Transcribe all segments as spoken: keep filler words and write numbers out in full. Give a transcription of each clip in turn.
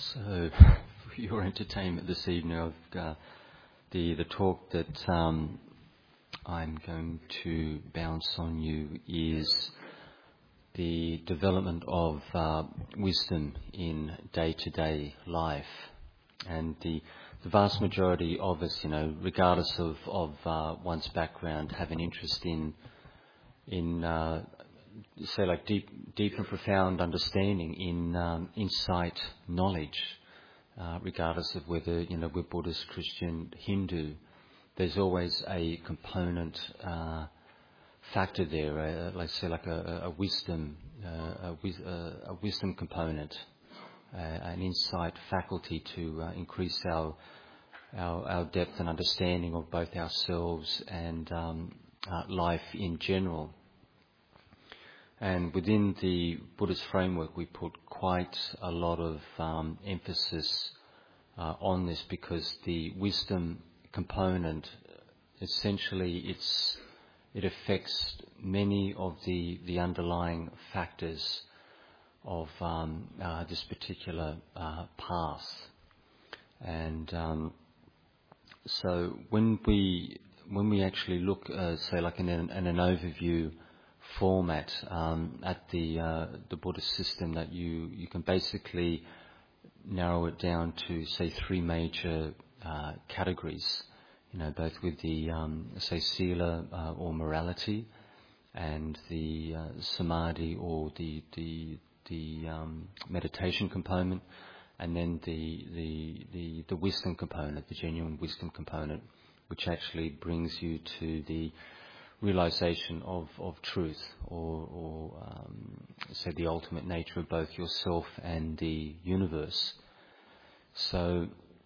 So, for your entertainment this evening, I've, uh, the the talk that um, I'm going to bounce on you is the development of uh, wisdom in day-to-day life, and the the vast majority of us, you know, regardless of of uh, one's background, have an interest in in uh, say like deep deep and profound understanding in um, insight knowledge. Uh, regardless of whether, you know, we're Buddhist, Christian, Hindu, there's always a component uh, factor there, uh, let's say like a, a wisdom, uh, a, wis- uh, a wisdom component, uh, an insight faculty to uh, increase our, our our depth and understanding of both ourselves and um, uh, life in general. And within the Buddhist framework, we put quite a lot of um, emphasis uh, on this, because the wisdom component, essentially, it's it affects many of the, the underlying factors of um, uh, this particular uh, path. And um, so when we when we actually look, uh, say, like in an, in an overview format um, at the uh, the Buddhist system, that you you can basically narrow it down to, say, three major uh, categories. You know, both with the um, say sila uh, or morality, and the uh, samadhi or the the the um, meditation component, and then the, the the the wisdom component, the genuine wisdom component, which actually brings you to the realization of, of truth, or, or um, say the ultimate nature of both yourself and the universe. So,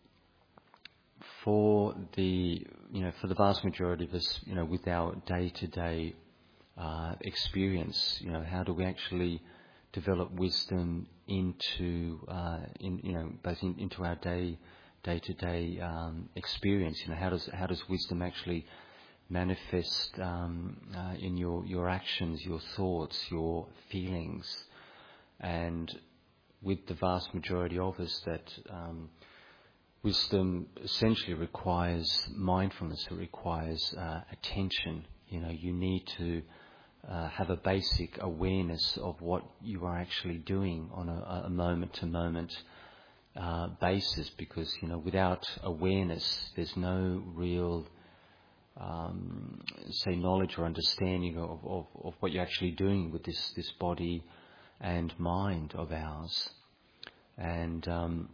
for the you know for the vast majority of us, you know, with our day-to-day uh, experience, you know, how do we actually develop wisdom into uh, in you know both in, into our day day-to-day um, experience? You know, how does how does wisdom actually manifest um, uh, in your, your actions, your thoughts, your feelings? And with the vast majority of us, that um, wisdom essentially requires mindfulness. It requires uh, attention. You know, you need to uh, have a basic awareness of what you are actually doing on a, a moment-to-moment uh, basis, because, you know, without awareness, there's no real Um, say knowledge or understanding of, of, of what you're actually doing with this, this body and mind of ours. And um,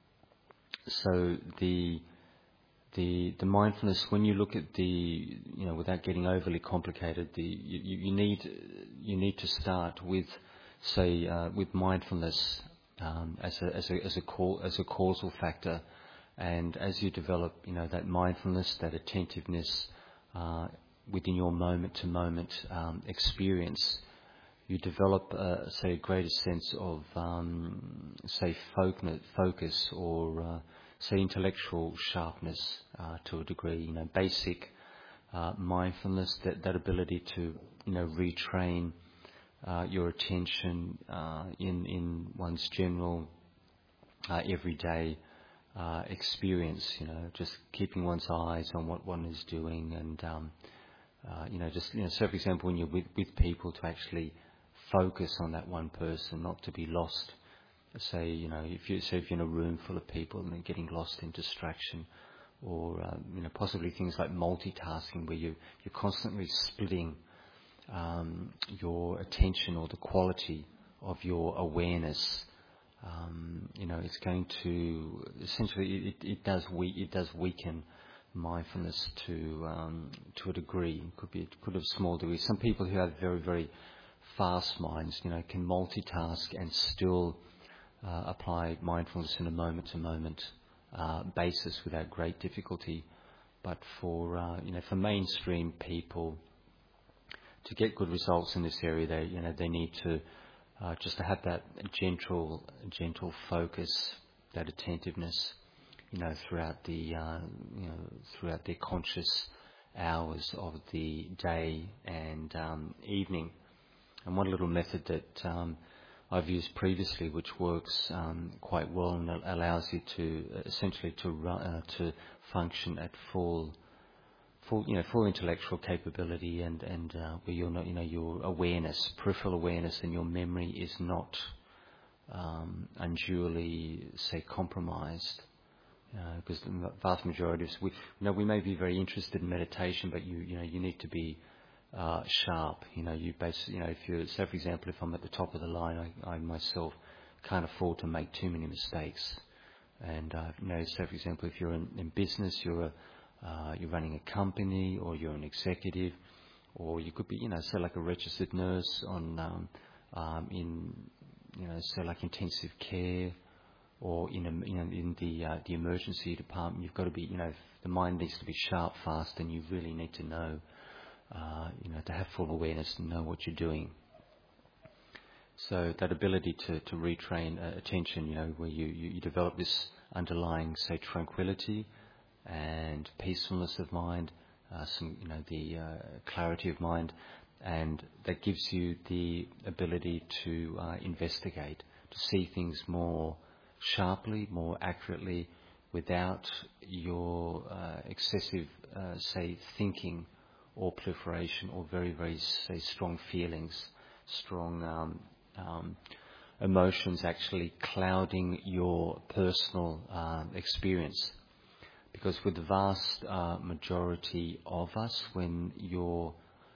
so the the the mindfulness, when you look at the, you know, without getting overly complicated, the you, you need you need to start with, say, uh, with mindfulness um, as a as a as a call, as a causal factor. And as you develop, you know, that mindfulness, that attentiveness uh, within your moment-to-moment um, experience, you develop, uh, say, a greater sense of, um, say, focus, or, uh, say, intellectual sharpness uh, to a degree. You know, basic uh, mindfulness, that, that ability to, you know, retrain uh, your attention uh, in in one's general uh, everyday Uh, experience, you know, just keeping one's eyes on what one is doing, and um, uh, you know, just, you know, so for example, when you're with, with people, to actually focus on that one person, not to be lost. Say, you know, if you say if you're in a room full of people and then getting lost in distraction, or um, you know, possibly things like multitasking, where you you're constantly splitting um, your attention, or the quality of your awareness. Um, you know, it's going to essentially it, it does we it does weaken mindfulness to um, to a degree. It could be it could have a small degree. Some people who have very very fast minds, you know, can multitask and still uh, apply mindfulness in a moment to moment basis without great difficulty. But for uh, you know for mainstream people, to get good results in this area, they you know they need to Uh, just to have that gentle, gentle focus, that attentiveness, you know, throughout the, uh, you know, throughout their conscious hours of the day and um, evening. And one little method that um, I've used previously, which works um, quite well and al- allows you to uh, essentially to run, uh, to function at full, full you know full intellectual capability, and and uh, where you're not you know your awareness, peripheral awareness, and your memory is not um, unduly, say, compromised. Because the m- vast majority of us, we, you know, we may be very interested in meditation, but you, you know, you need to be uh, sharp. You know, you basically, you know, if you, say for example, if I'm at the top of the line, I, I myself can't afford to make too many mistakes. And uh, you know, say for example, if you're in, in business, you're a, uh, you're running a company, or you're an executive, or you could be, you know, say like a registered nurse on, um, um, in, you know, say like intensive care, or in a, you know, in the uh, the emergency department. You've got to be, you know, the mind needs to be sharp, fast, and you really need to know, uh, you know, to have full awareness and know what you're doing. So that ability to to retrain uh, attention, you know, where you, you you develop this underlying, say, tranquility and peacefulness of mind, uh, some, you know, the uh, clarity of mind, and that gives you the ability to uh, investigate, to see things more sharply, more accurately, without your uh, excessive, uh, say, thinking or proliferation, or very, very, say, strong feelings, strong um, um, emotions actually clouding your personal um, experience. Because with the vast uh, majority of us, when your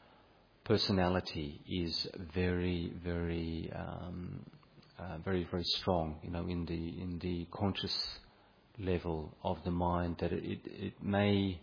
personality is very, very, um, uh, very, very strong, you know, in the in the conscious level of the mind, that it it, it may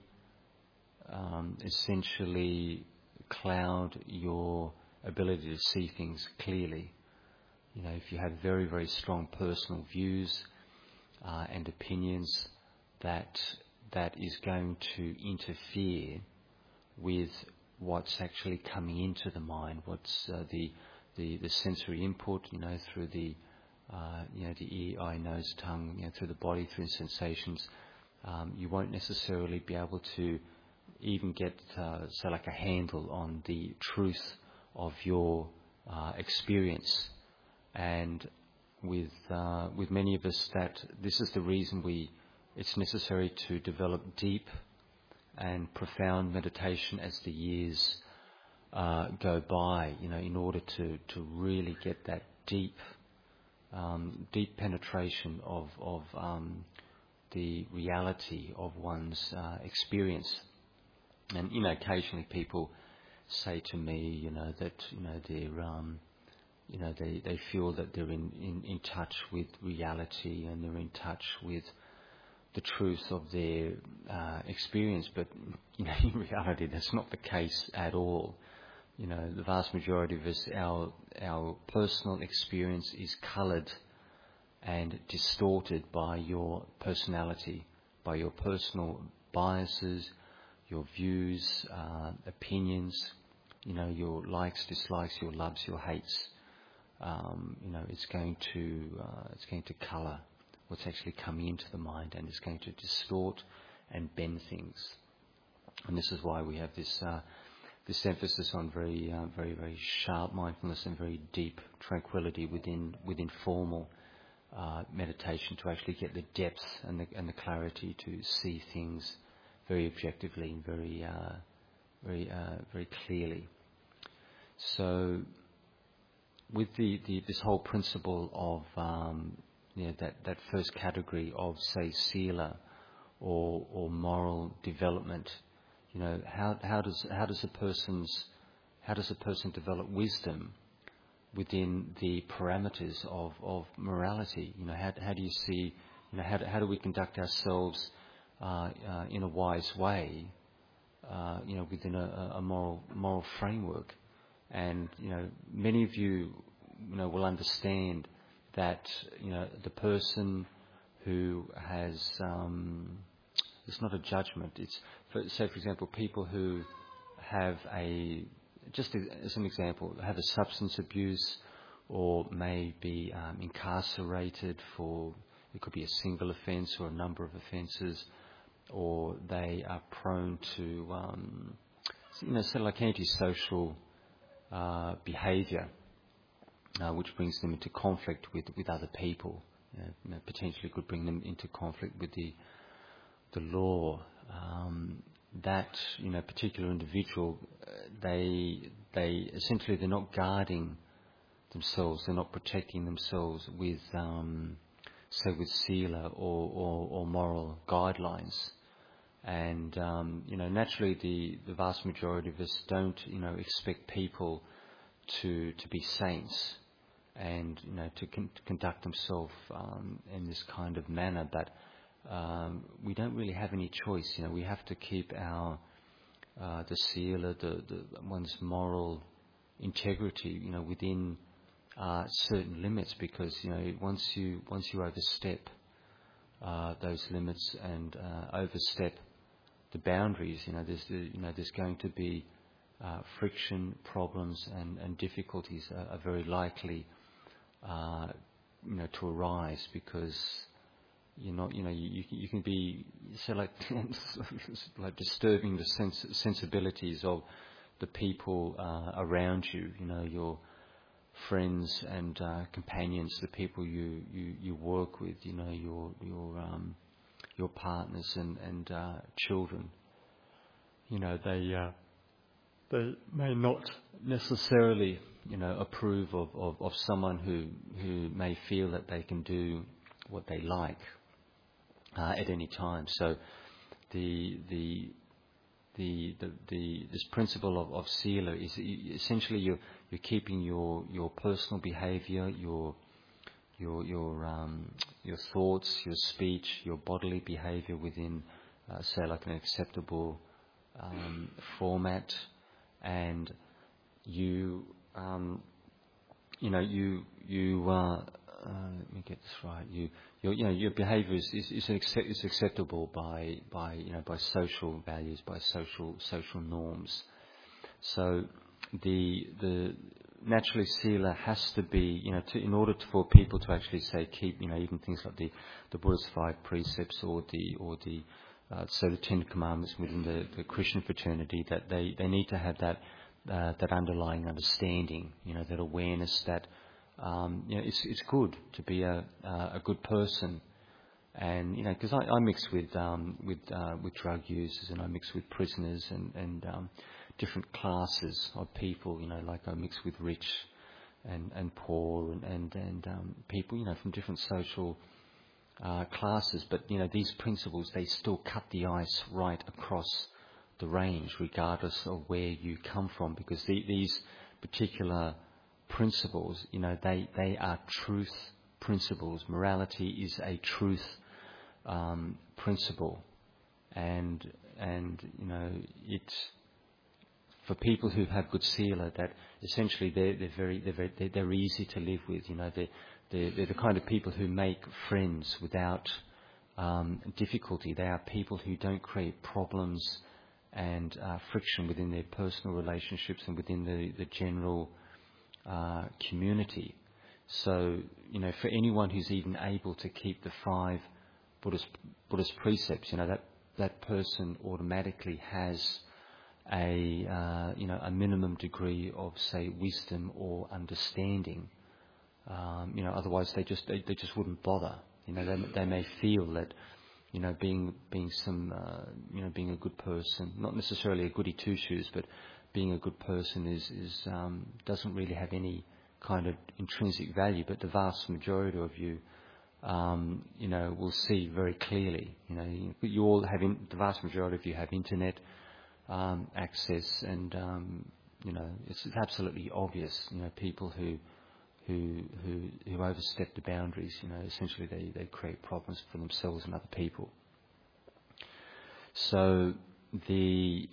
um, essentially cloud your ability to see things clearly. You know, if you have very, very strong personal views uh, and opinions, that that is going to interfere with what's actually coming into the mind, what's uh, the, the the sensory input, you know, through the uh, you know the ear, eye, nose, tongue, you know, through the body, through sensations. Um, you won't necessarily be able to even get uh, so like a handle on the truth of your uh, experience. And with uh, with many of us, that this is the reason we it's necessary to develop deep and profound meditation as the years uh, go by, you know, in order to, to really get that deep um, deep penetration of of um, the reality of one's uh, experience. And you know, occasionally people say to me, you know, that you know they're um, you know they, they feel that they're in, in, in touch with reality, and they're in touch with the truth of their uh, experience. But you know, in reality, that's not the case at all. You know, the vast majority of us, our our personal experience is coloured and distorted by your personality, by your personal biases, your views, uh, opinions, you know, your likes, dislikes, your loves, your hates. Um, you know, it's going to uh, it's going to colour what's actually coming into the mind, and it's going to distort and bend things. And this is why we have this uh, this emphasis on very uh, very very sharp mindfulness and very deep tranquility within within formal uh, meditation, to actually get the depth and the and the clarity to see things very objectively and very uh, very uh, very clearly. So, with the, the this whole principle of um, you know, that that first category of, say, sila or or moral development, you know, how how does how does a person's how does a person develop wisdom within the parameters of, of morality? You know, how how do you see, you know, how how do we conduct ourselves uh, uh, in a wise way, uh, you know, within a, a moral moral framework? And you know, many of you, you know, will understand that, you know, the person who has um, it's not a judgment. It's, for, say, for example, people who have a, just as an example, have a substance abuse, or may be um, incarcerated for, it could be a single offence or a number of offences, or they are prone to, um, you know, sort of like antisocial uh, behaviour. uh, which brings them into conflict with, with other people. You know, you know, potentially could bring them into conflict with the the law. Um, that you know particular individual, uh, they they essentially they're not guarding themselves, they're not protecting themselves with um, say with sila or, or, or moral guidelines. And um, you know naturally the, the vast majority of us don't you know expect people to to be saints and you know to, con- to conduct themselves um, in this kind of manner, but um, we don't really have any choice. You know, we have to keep our uh, the sila, the, the one's moral integrity, you know, within uh, certain limits, because you know once you once you overstep uh, those limits and uh, overstep the boundaries, you know, there's the, you know there's going to be uh, friction, problems, and, and difficulties are, are very likely uh, you know to arise, because you're not, you know, you, you can be so like like disturbing the sens- sensibilities of the people uh, around you, you know, your friends and uh, companions, the people you, you, you work with, you know, your your um, your partners and and uh, children. You know, they uh, they may not necessarily, you know, approve of, of, of someone who who may feel that they can do what they like uh, at any time. So the the The, the, the, this principle of, of sila is essentially you're, you're keeping your, your personal behaviour, your your your um, your thoughts, your speech, your bodily behaviour within, uh, say, like an acceptable um, format, and you um, you know you you uh, uh, let me get this right. You your you know your behaviour is is, is, accept, is acceptable by by you know by social values, by social social norms. So the the naturally sila has to be, you know to, in order to, for people to actually say keep, you know even things like the the Buddha's five precepts or the or the uh, so the Ten Commandments within the, the Christian fraternity, that they, they need to have that uh, that underlying understanding, you know that awareness that um, you know it's it's good to be a uh, a good person. And you know, because I, I mix with um, with uh, with drug users, and I mix with prisoners, and and um, different classes of people. You know, like I mix with rich and, and poor, and and and um, people. You know, from different social uh, classes. But you know, these principles, they still cut the ice right across the range, regardless of where you come from, because the, these particular principles, you know, they they are truth principles. Morality is a truth Um, principle, and and you know it's for people who have good sila, that essentially they're they're very they're very, they're, they're easy to live with. You know they they're, they're the kind of people who make friends without um, difficulty. They are people who don't create problems and uh, friction within their personal relationships and within the the general uh, community. So you know for anyone who's even able to keep the five Buddhist, Buddhist precepts, you know, that, that person automatically has a, uh, you know, a minimum degree of, say, wisdom or understanding. Um, you know, otherwise they just, they, they just wouldn't bother. You know, they, they may feel that, you know, being, being some, uh, you know, being a good person, not necessarily a goody two-shoes, but being a good person is, is, um, doesn't really have any kind of intrinsic value, but the vast majority of you, Um, you know, will see very clearly. You know, you, you all have, in, the vast majority of you have internet um, access, and um, you know, it's, it's absolutely obvious. You know, people who who who who overstep the boundaries, you know, essentially they, they create problems for themselves and other people. So the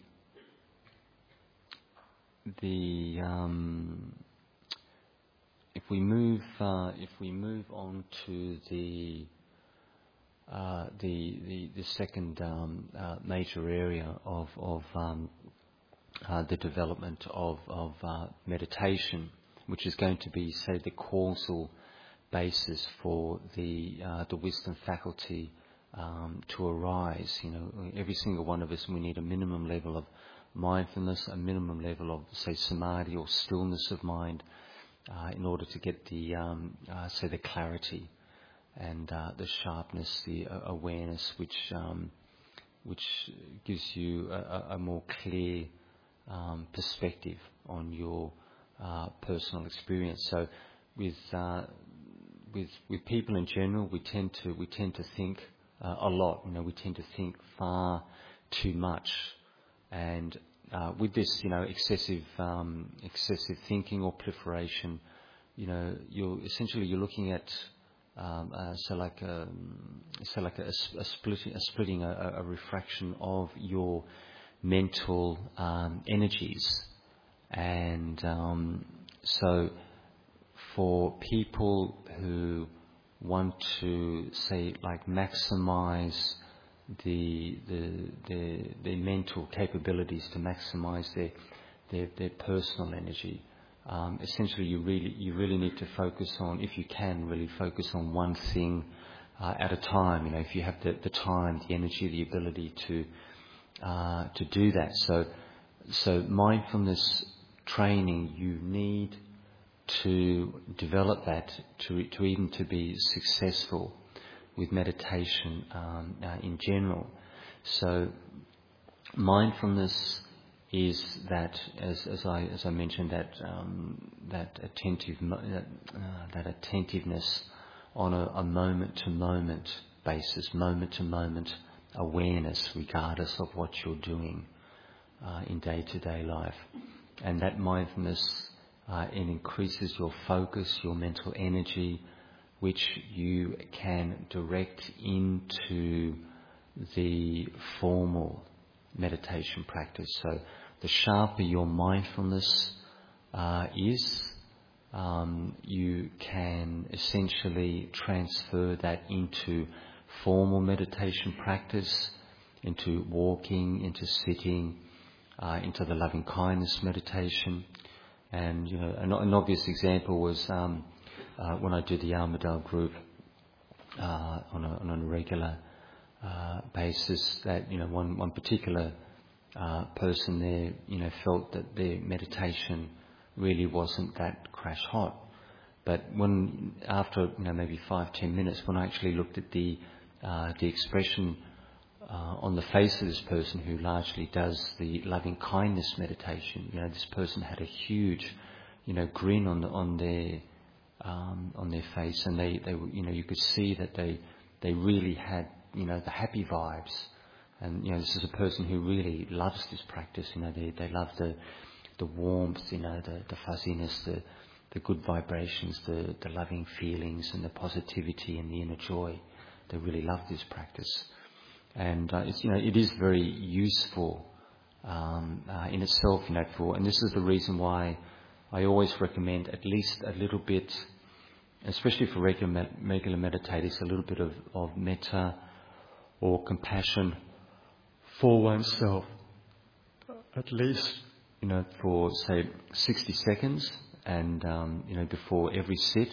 the um, if we move uh, if we move on to the uh, the, the the second um, uh, major area of of um, uh, the development of of uh, meditation, which is going to be, say, the causal basis for the uh, the wisdom faculty um, to arise. You know, every single one of us, we need a minimum level of mindfulness, a minimum level of, say, samadhi or stillness of mind, uh, in order to get the, um, uh, say, the clarity and uh, the sharpness, the uh, awareness, which um, which gives you a, a more clear um, perspective on your uh, personal experience. So, with uh, with with people in general, we tend to we tend to think uh, a lot. You know, we tend to think far too much, and uh, with this, you know, excessive um, excessive thinking or proliferation, you know, you're essentially you're looking at um, uh, so like a, so like a, a splitting a splitting a, a refraction of your mental um, energies, and um, so for people who want to say like maximize the the their, their mental capabilities, to maximize their their, their personal energy, um, essentially you really you really need to focus on, if you can really focus on one thing uh, at a time. You know, if you have the, the time, the energy, the ability to uh, to do that. So so mindfulness training, you need to develop that to to even to be successful with meditation um, uh, in general. So mindfulness is that, as as I as I mentioned, that um, that attentive that, uh, that attentiveness on a, a moment to moment basis, moment to moment awareness, regardless of what you're doing uh, in day to day life, and that mindfulness uh, it increases your focus, your mental energy, which you can direct into the formal meditation practice. So the sharper your mindfulness uh, is, um, you can essentially transfer that into formal meditation practice, into walking, into sitting, uh, into the loving kindness meditation. And, you know, an, an obvious example was um, uh, when I do the Almadal group uh, on, a, on a regular uh, basis, that, you know, one, one particular uh, person there, you know, felt that their meditation really wasn't that crash hot. But when, after, you know, maybe five, ten minutes, when I actually looked at the, uh, the expression Uh, on the face of this person who largely does the loving kindness meditation, you know, this person had a huge, you know, grin on the, on their um, on their face, and they, they, you know, you could see that they they really had, you know, the happy vibes, and you know, this is a person who really loves this practice. You know, they they love the the warmth, you know, the the fuzziness, the the good vibrations, the the loving feelings, and the positivity and the inner joy. They really love this practice. And uh, it's, you know, it is very useful um, uh, in itself, you know, for, and this is the reason why I always recommend at least a little bit, especially for regular med- regular meditators, a little bit of, of metta or compassion for oneself, at least, you know, for say sixty seconds, and um, you know, before every sit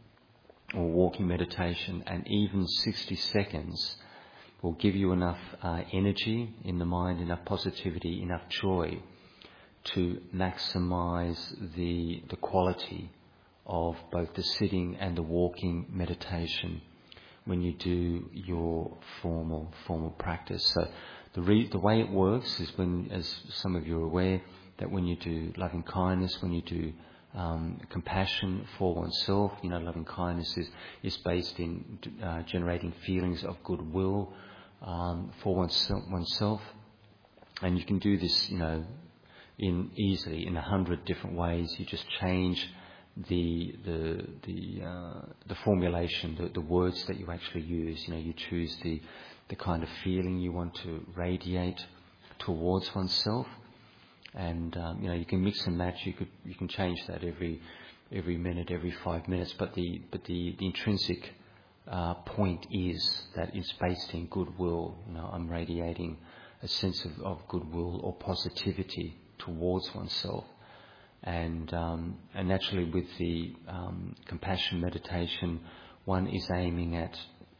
or walking meditation, and even sixty seconds will give you enough uh, energy in the mind, enough positivity, enough joy to maximise the the quality of both the sitting and the walking meditation when you do your formal formal practice. So the re- the way it works is, when, as some of you are aware, that when you do loving kindness, when you do um, compassion for oneself, you know, loving kindness is is based in uh, generating feelings of goodwill Um, for oneself, oneself, and you can do this, you know, in easily in a hundred different ways. You just change the the the uh, the formulation, the, the words that you actually use. You know, you choose the the kind of feeling you want to radiate towards oneself, and um, you know, you can mix and match. You could you can change that every every minute, every five minutes. But the but the, the intrinsic Uh, point is that it's based in goodwill. You know, I'm radiating a sense of, of goodwill or positivity towards oneself, and um, and naturally with the um, compassion meditation, one is aiming at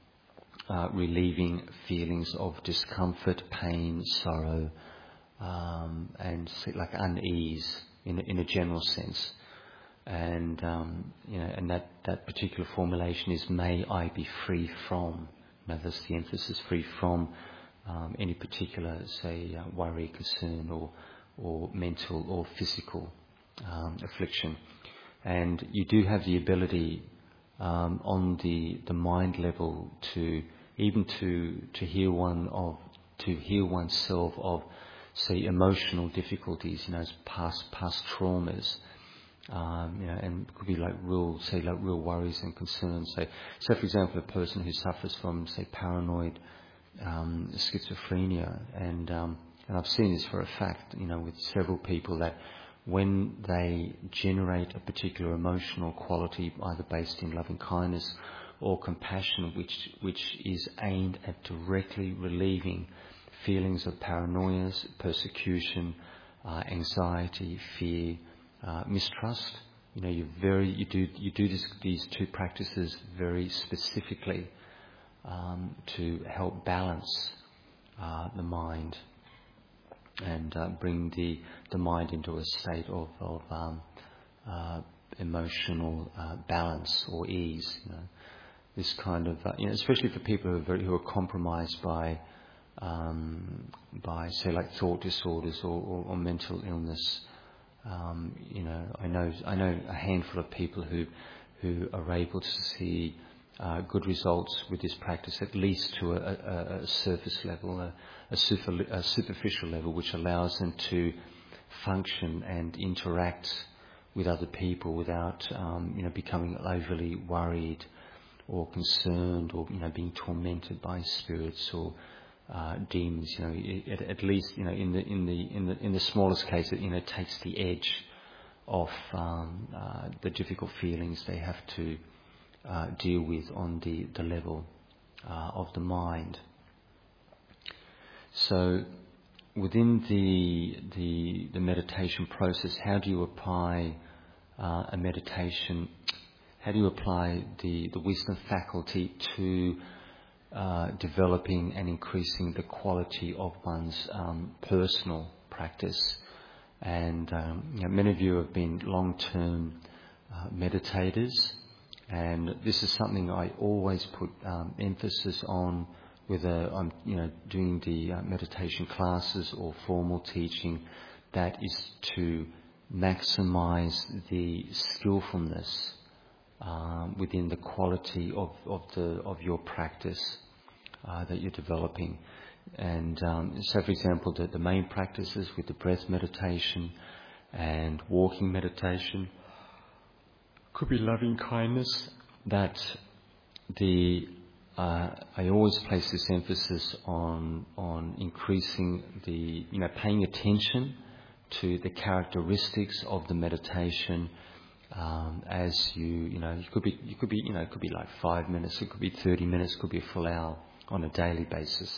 uh, relieving feelings of discomfort, pain, sorrow, um, and like unease in in a general sense. And, um, you know, and that, that particular formulation is, may I be free from. You know, that's the emphasis, free from um, any particular, say, uh, worry, concern, or, or mental or physical um, affliction. And you do have the ability um, on the, the mind level to, even to, to heal one of, to heal oneself of, say, emotional difficulties, you know, as past, past traumas. Um, you know, and it could be like real, say, like real worries and concerns. So, so for example, a person who suffers from, say, paranoid um, schizophrenia, and um, and I've seen this for a fact, you know, with several people, that when they generate a particular emotional quality, either based in loving kindness or compassion, which which is aimed at directly relieving feelings of paranoia, persecution, uh, anxiety, fear, Uh, mistrust. You know, you very you do you do this, these two practices very specifically um, to help balance uh, the mind and uh, bring the the mind into a state of of um, uh, emotional uh, balance or ease. You know, this kind of uh, you know, especially for people who are very, who are compromised by um, by say like thought disorders or, or, or mental illness. Um, you know, I know I know a handful of people who who are able to see uh, good results with this practice, at least to a, a, a surface level, a, a, super, a superficial level, which allows them to function and interact with other people without, um, you know, becoming overly worried or concerned, or, you know, being tormented by spirits or Uh, demons. You know, at, at least, you know, in the in the in the in the smallest case, it, you know, takes the edge off um, uh, the difficult feelings they have to uh, deal with on the the level uh, of the mind. So, within the the the meditation process, how do you apply uh, a meditation? How do you apply the the wisdom faculty to Uh, developing and increasing the quality of one's um, personal practice? And um, you know, many of you have been long-term uh, meditators, and this is something I always put um, emphasis on, whether I'm, you know, doing the uh, meditation classes or formal teaching. That is to maximize the skillfulness um, within the quality of, of the of your practice uh, that you're developing. And um, so, for example, the, the main practices with the breath meditation and walking meditation could be loving kindness. That the uh, I always place this emphasis on on increasing the, you know, paying attention to the characteristics of the meditation. Um, as you, you know, you could be, you could be, you know, it could be like five minutes, it could be thirty minutes, it could be a full hour on a daily basis.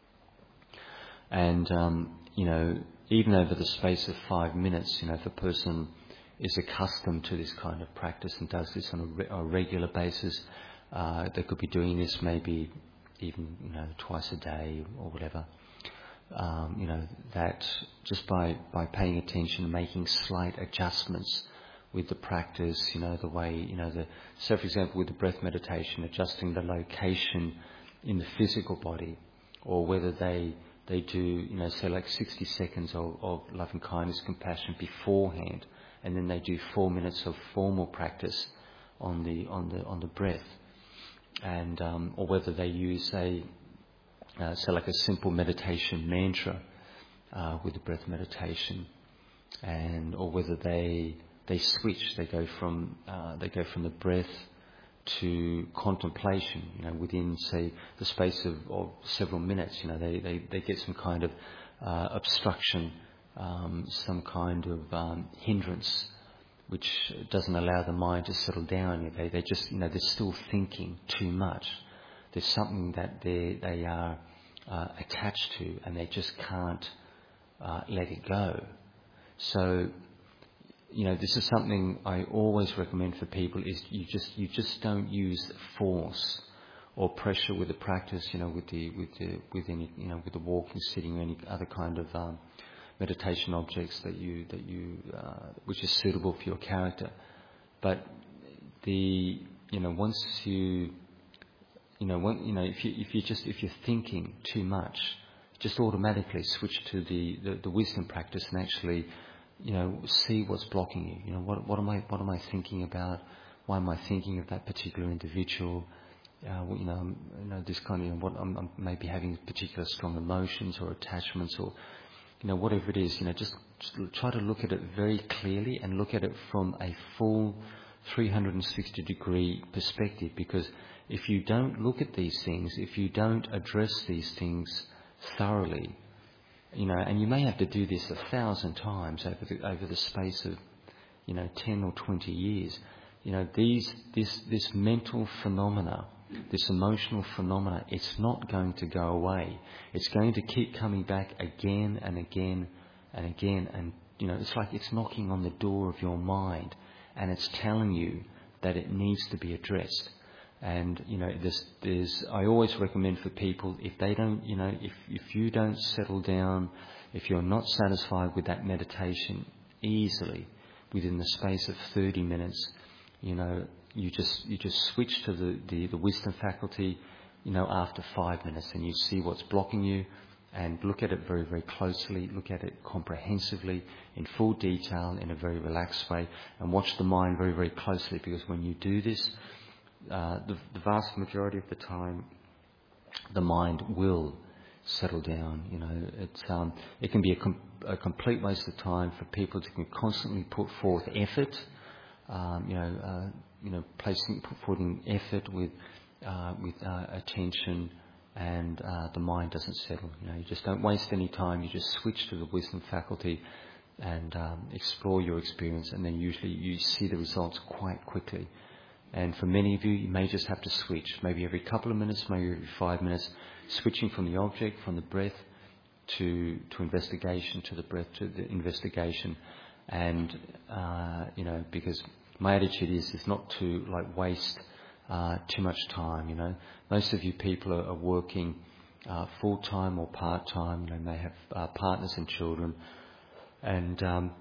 And, um, you know, even over the space of five minutes, you know, if a person is accustomed to this kind of practice and does this on a, re- a regular basis, uh, they could be doing this maybe even, you know, twice a day or whatever. Um, you know, that just by, by paying attention and making slight adjustments with the practice, you know, the way, you know, the, so for example, with the breath meditation, adjusting the location in the physical body, or whether they, they do, you know, say like sixty seconds of, of loving kindness, compassion beforehand, and then they do four minutes of formal practice on the, on the, on the breath. And, um, or whether they use a, uh, so like a simple meditation mantra, uh, with the breath meditation, and, or whether they, They switch. They go from uh, they go from the breath to contemplation. You know, within, say, the space of, of several minutes. You know, they, they, they get some kind of uh, obstruction, um, some kind of um, hindrance, which doesn't allow the mind to settle down. They they just, you know, they're still thinking too much. There's something that they they are uh, attached to, and they just can't uh, let it go. So, you know, this is something I always recommend for people, is you just you just don't use force or pressure with the practice, you know, with the with the with any, you know, with the walking, sitting, or any other kind of um, meditation objects that you that you uh, which is suitable for your character. But the, you know, once you, you know, when, you know, if you if you just if you're thinking too much, just automatically switch to the, the, the wisdom practice and actually, you know, see what's blocking you. You know, what what am I what am I thinking about? Why am I thinking of that particular individual? Uh, you know, you know, this kind of, you know, what I'm, I'm maybe having particular strong emotions or attachments or, you know, whatever it is. You know, just, just try to look at it very clearly and look at it from a full three hundred sixty degree perspective. Because if you don't look at these things, if you don't address these things thoroughly, you know, and you may have to do this a thousand times over the, over the space of, you know, ten or twenty years. You know, these, this, this mental phenomena, this emotional phenomena, it's not going to go away. It's going to keep coming back again and again and again. And, you know, it's like it's knocking on the door of your mind and it's telling you that it needs to be addressed. And, you know, there's, there's, I always recommend for people, if they don't, you know, if, if you don't settle down, if you're not satisfied with that meditation easily within the space of thirty minutes, you know, you just, you just switch to the, the, the wisdom faculty, you know, after five minutes and you see what's blocking you and look at it very, very closely, look at it comprehensively, in full detail, in a very relaxed way, and watch the mind very, very closely, because when you do this, uh, the, the vast majority of the time, the mind will settle down. You know, it's, um, it can be a, com- a complete waste of time for people to can constantly put forth effort, um, you know, uh, you know, placing, putting effort with, uh, with uh, attention, and uh, the mind doesn't settle. You know, you just don't waste any time. You just switch to the wisdom faculty and um, explore your experience, and then usually you see the results quite quickly. And for many of you, you may just have to switch, maybe every couple of minutes, maybe every five minutes, switching from the object, from the breath, to to investigation, to the breath, to the investigation. And, uh, you know, because my attitude is, is not to, like, waste uh, too much time, you know. Most of you people are, are working uh, full-time or part-time. You know, may have uh, partners and children. And, um,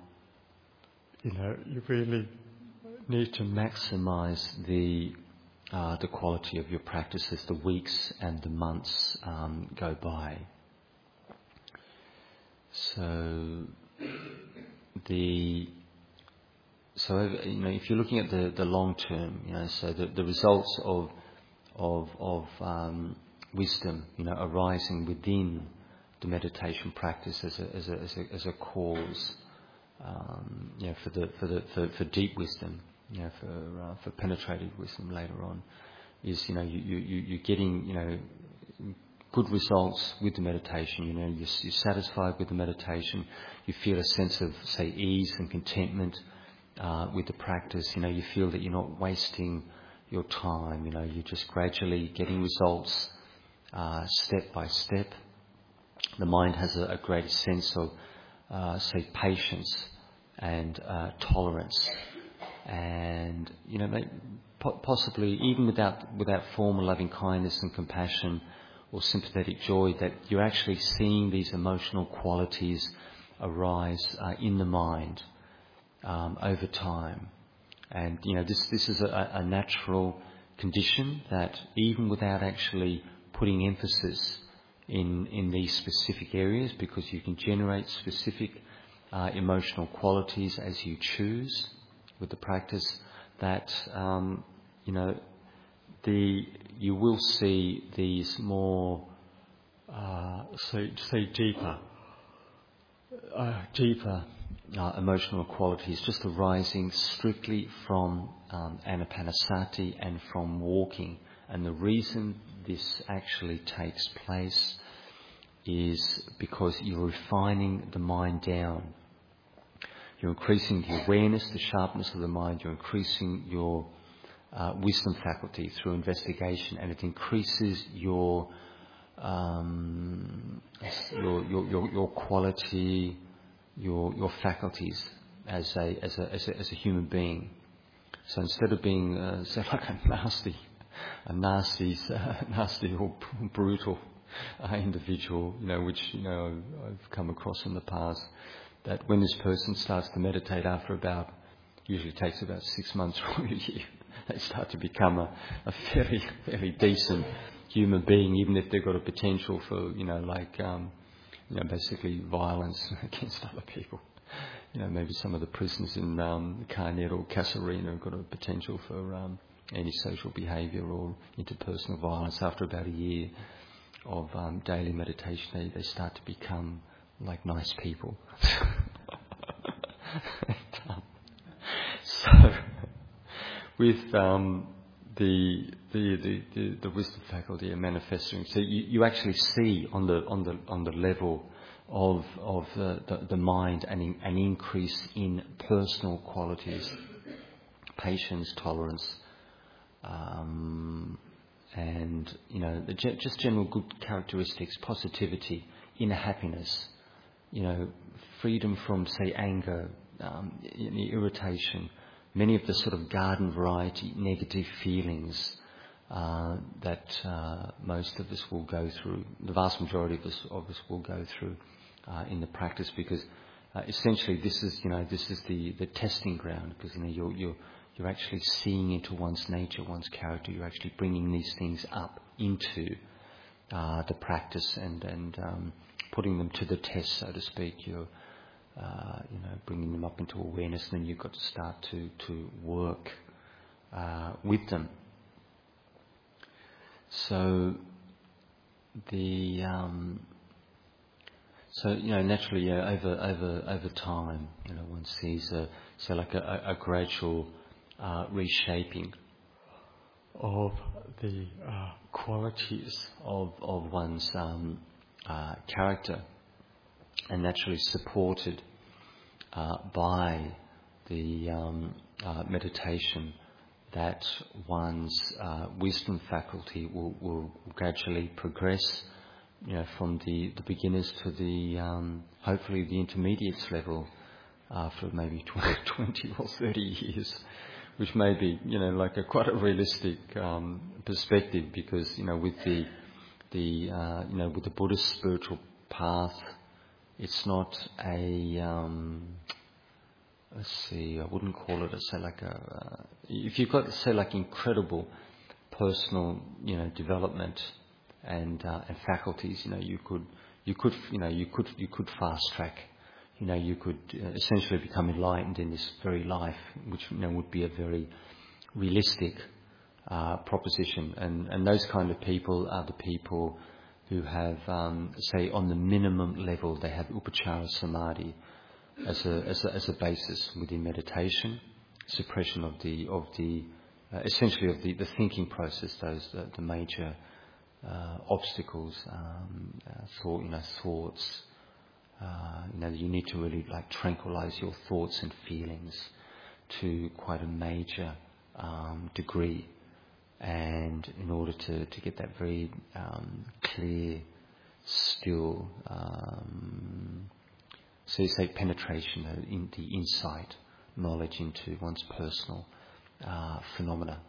you know, you really need to maximise the uh, the quality of your practice as the weeks and the months um, go by. So the so you know, if you're looking at the, the long term, you know, so the, the results of of of um, wisdom, you know, arising within the meditation practice as a as a as a, as a cause, um, you know, for the for the for, for deep wisdom. You know, for uh, for penetrative wisdom later on, is, you know, you you you you're getting, you know, good results with the meditation. You know, you're, you're satisfied with the meditation. You feel a sense of, say, ease and contentment uh, with the practice. You know, you feel that you're not wasting your time. You know, you're just gradually getting results uh, step by step. The mind has a, a greater sense of, uh, say, patience and uh, tolerance. And, you know, possibly even without without formal loving kindness and compassion or sympathetic joy, that you're actually seeing these emotional qualities arise uh, in the mind um, over time. And, you know, this this is a, a natural condition that even without actually putting emphasis in in these specific areas, because you can generate specific uh, emotional qualities as you choose with the practice, that um, you know, the you will see these more uh, say say deeper uh, deeper uh, emotional qualities just arising strictly from um, anapanasati and from walking. And the reason this actually takes place is because you're refining the mind down. You're increasing the awareness, the sharpness of the mind. You're increasing your uh, wisdom faculty through investigation, and it increases your um, your, your your your quality, your your faculties as a as a as a, as a human being. So instead of being uh, say like a nasty, a nasty, uh, nasty or brutal uh, individual, you know, which you know I've come across in the past. That when this person starts to meditate after about, usually takes about six months or a year. They start to become a, a fairly, fairly decent human being, even if they've got a potential for, you know, like, um, you know, basically violence against other people. You know, maybe some of the prisoners in um, Carnet or Casuarina have got a potential for um, antisocial behaviour or interpersonal violence. After about a year of um, daily meditation, they, they start to become like nice people. and, um, so, with um, the, the the the the wisdom faculty and manifesting, so you, you actually see on the on the on the level of of the, the, the mind an in, an increase in personal qualities, patience, tolerance, um, and you know the, just general good characteristics, positivity, inner happiness, you know, freedom from say anger, um, irritation, many of the sort of garden variety negative feelings uh, that uh, most of us will go through, the vast majority of us, of us will go through uh, in the practice, because uh, essentially this is, you know, this is the, the testing ground, because you know you're you're you're actually seeing into one's nature, one's character. You're actually bringing these things up into uh, the practice and and um, putting them to the test, so to speak. You're Uh, you know, bringing them up into awareness, and then you've got to start to, to work uh, with them. So the um, so you know naturally yeah, over over over time, you know, one sees a so like a, a gradual uh, reshaping of the uh, qualities of of one's um, uh, character, and naturally supported uh, by the um, uh, meditation, that one's uh, wisdom faculty will, will gradually progress, you know, from the, the beginners to the um, hopefully the intermediates level after maybe twenty or thirty years, which may be, you know, like a quite a realistic um, perspective, because you know with the the uh, you know with the Buddhist spiritual path, it's not a, um, let's see, I wouldn't call it a, say like a, uh, if you've got, say like incredible personal, you know, development and, uh, and faculties, you know, you could, you could, you know, you could, you could fast track, you know, you could uh, essentially become enlightened in this very life, which, you know, would be a very realistic, uh, proposition. And, and those kind of people are the people who have, um, say, on the minimum level, they have upachara samadhi as a as a, as a basis within meditation, suppression of the of the uh, essentially of the, the thinking process, those the, the major uh, obstacles, um, uh, thought, you know, thoughts. Uh, you know, you need to really like tranquilize your thoughts and feelings to quite a major um, degree. And in order to, to get that very um, clear, still, um, so you say penetration, uh, in the insight, knowledge into one's personal uh, phenomena.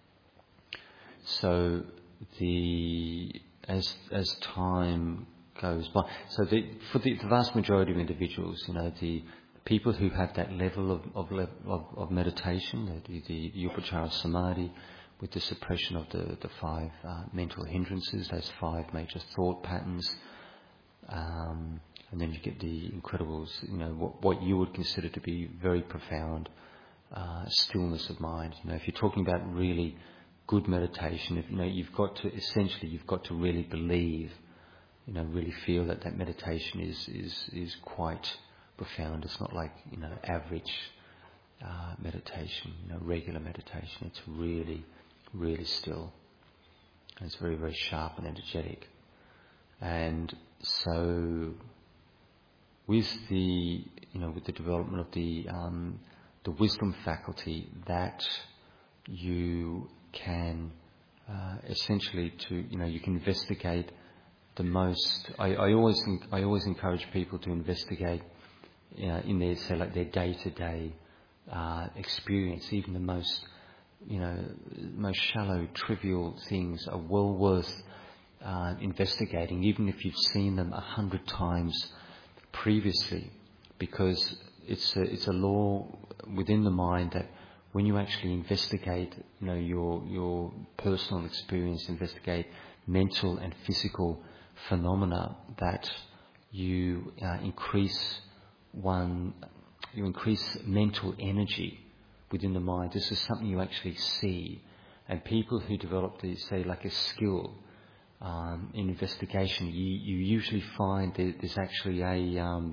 So the as as time goes by, so the, for the, the vast majority of individuals, you know, the people who have that level of of, of, of meditation, the, the, the upachara samadhi, with the suppression of the, the five uh, mental hindrances, those five major thought patterns, um, and then you get the incredible, you know, what, what you would consider to be very profound uh, stillness of mind. You know, if you're talking about really good meditation, if, you know, you've got to, essentially, you've got to really believe, you know, really feel that that meditation is, is, is quite profound. It's not like, you know, average uh, meditation, you know, regular meditation. It's really really still, and it's very, very sharp and energetic. And so with the, you know, with the development of the um, the wisdom faculty, that you can uh, essentially to, you know, you can investigate the most. I, I always I always encourage people to investigate, you know, in their, say like their day to day experience, even the most, you know, most shallow, trivial things are well worth uh, investigating, even if you've seen them a hundred times previously, because it's a, it's a law within the mind that when you actually investigate, you know, your your personal experience, investigate mental and physical phenomena, that you uh, increase one, you increase mental energy within the mind. This is something you actually see, and people who develop these, say, like a skill um, in investigation, you you usually find that there's actually a um,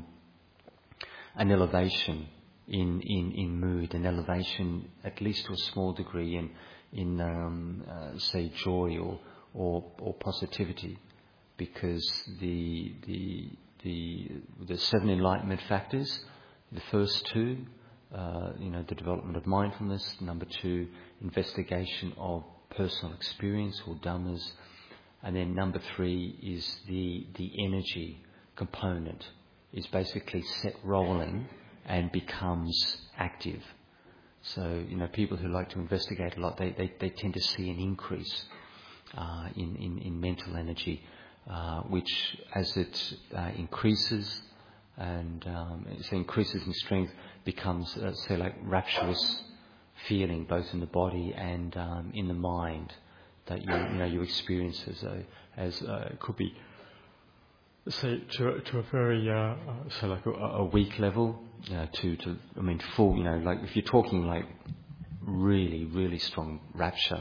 an elevation in, in, in mood, an elevation at least to a small degree in in um, uh, say joy or, or or positivity, because the the the the seven enlightenment factors, the first two, uh, you know, the development of mindfulness. Number two, investigation of personal experience or dhammas, and then number three is the the energy component is basically set rolling and becomes active. So, you know, people who like to investigate a lot, they, they, they tend to see an increase uh, in, in, in mental energy, uh, which as it uh, increases and um, so increases in strength, becomes, uh, say, like rapturous feeling both in the body and um, in the mind that you, you know, you experience as a, as uh, it could be, say, to, to a very, uh, uh, so like a, a weak level, you know, to, to, I mean, full, you know, like if you're talking like really, really strong rapture,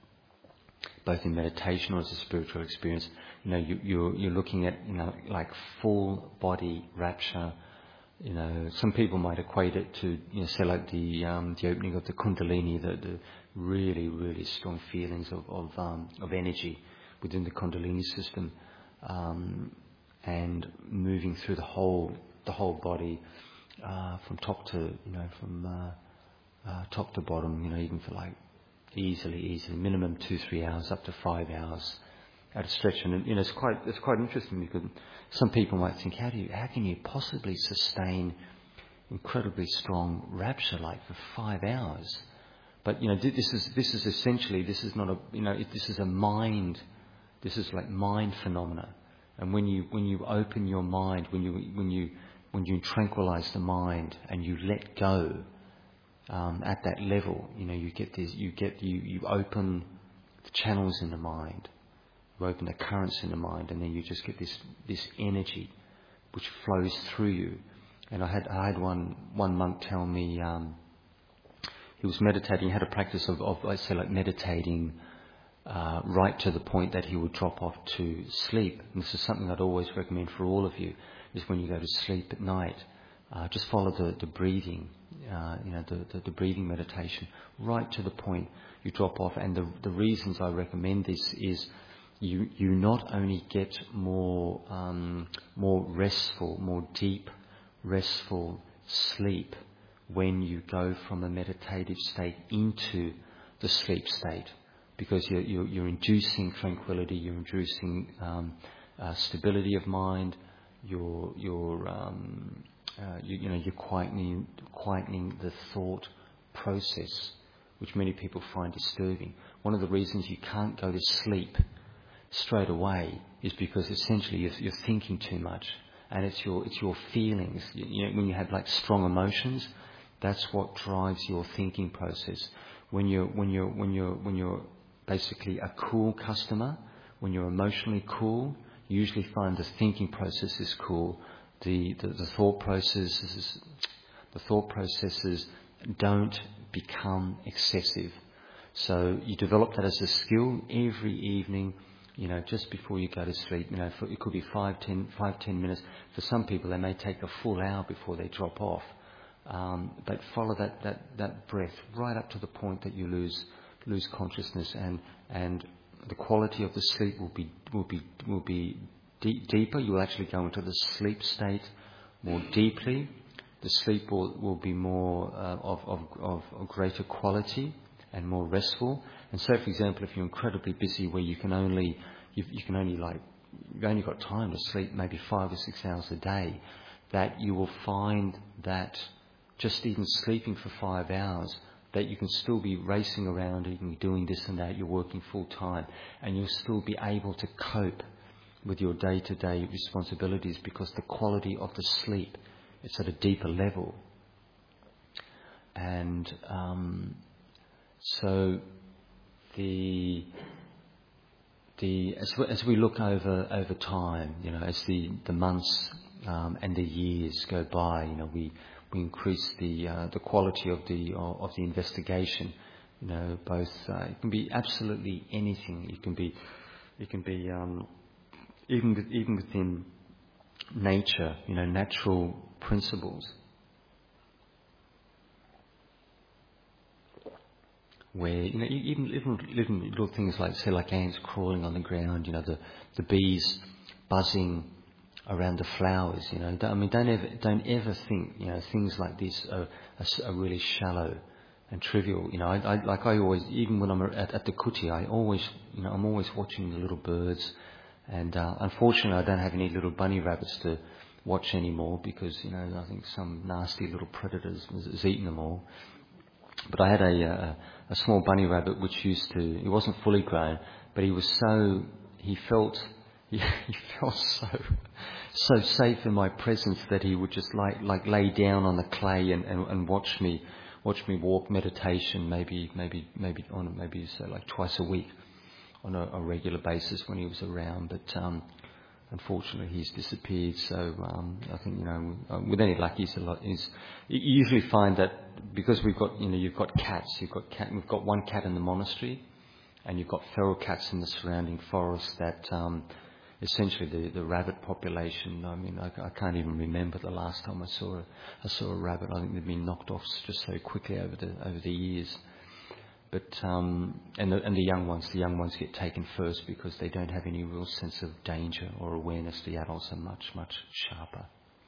both in meditation or as a spiritual experience, you know, you, you're, you're looking at, you know, like full body rapture. You know, some people might equate it to, you know, say like the, um, the opening of the Kundalini, the, the really, really strong feelings of, of, um, of energy within the Kundalini system. Um, and moving through the whole the whole body, uh, from top to, you know, from uh, uh, top to bottom, you know, even for like easily, easily minimum two, three hours, up to five hours at a stretch. And you know, it's quite it's quite interesting because some people might think, how do you how can you possibly sustain incredibly strong rapture like for five hours? But you know, this is this is essentially this is not a you know it, this is a mind. This is like mind phenomena. And when you when you open your mind, when you when you when you tranquilize the mind and you let go um, at that level, you know, you get this, you get you you open the channels in the mind, you open the currents in the mind, and then you just get this this energy which flows through you. And I had I had one one monk tell me um, he was meditating, he had a practice of, of I say like meditating. Uh, right to the point that he would drop off to sleep. And this is something I'd always recommend for all of you, is when you go to sleep at night, uh, just follow the, the breathing, uh, you know, the, the, the breathing meditation, right to the point you drop off. And the, the reasons I recommend this is you, you not only get more, um, more restful, more deep, restful sleep when you go from a meditative state into the sleep state, because you're, you're, you're inducing tranquility, you're inducing um, uh, stability of mind, you're, you're, um, uh, you, you know, you're quietening, quietening the thought process, which many people find disturbing. One of the reasons you can't go to sleep straight away is because essentially you're, you're thinking too much, and it's your it's your feelings. You, you know, when you have like strong emotions, that's what drives your thinking process. When you're when you're when you're when you're basically a cool customer, when you're emotionally cool, you usually find the thinking process is cool. The, the, the thought processes, the thought processes don't become excessive. So you develop that as a skill every evening, you know, just before you go to sleep. You know, for, it could be five, ten, five, ten minutes. For some people, they may take a full hour before they drop off. Um, but follow that, that, that breath right up to the point that you lose lose consciousness, and and the quality of the sleep will be will be will be deep, deeper. You will actually go into the sleep state more deeply. The sleep will, will be more uh, of, of of of greater quality and more restful. And so, for example, if you're incredibly busy, where you can only you, you can only like you've only got time to sleep maybe five or six hours a day, that you will find that just even sleeping for five hours, that you can still be racing around, you can be doing this and that, you're working full time, and you'll still be able to cope with your day-to-day responsibilities, because the quality of the sleep, it's at a deeper level. and um, so the the as we, as we look over over time, you know, as the the months um, and the years go by, you know, we we increase the uh, the quality of the of, of the investigation. You know, both uh, it can be absolutely anything. It can be it can be um, even with, even within nature, you know, natural principles, where, you know, even even even little things like, say, like ants crawling on the ground, you know, the the bees buzzing around the flowers, you know. I mean, don't ever don't ever think, you know, things like this are are, are really shallow and trivial. You know, I, I like I always, even when I'm at, at the kuti, I always, you know, I'm always watching the little birds, and uh, unfortunately, I don't have any little bunny rabbits to watch anymore because, you know, I think some nasty little predators has, has eaten them all. But I had a, a a small bunny rabbit which used to, he wasn't fully grown, but he was so, he felt, he, he felt so, so safe in my presence that he would just like, like lay down on the clay and, and, and watch me, watch me walk meditation, maybe, maybe, maybe on, maybe say like twice a week on a, a regular basis when he was around. But, um, unfortunately, he's disappeared. So um, I think, you know, with any luck, he's a lot. He's, you usually find that because we've got, you know, you've got cats. You've got cat. We've got one cat in the monastery, and you've got feral cats in the surrounding forest. That um, essentially the, the rabbit population. I mean, I, I can't even remember the last time I saw a, I saw a rabbit. I think they've been knocked off just so quickly over the over the years. But um, and the, and the young ones, the young ones get taken first because they don't have any real sense of danger or awareness. The adults are much much sharper.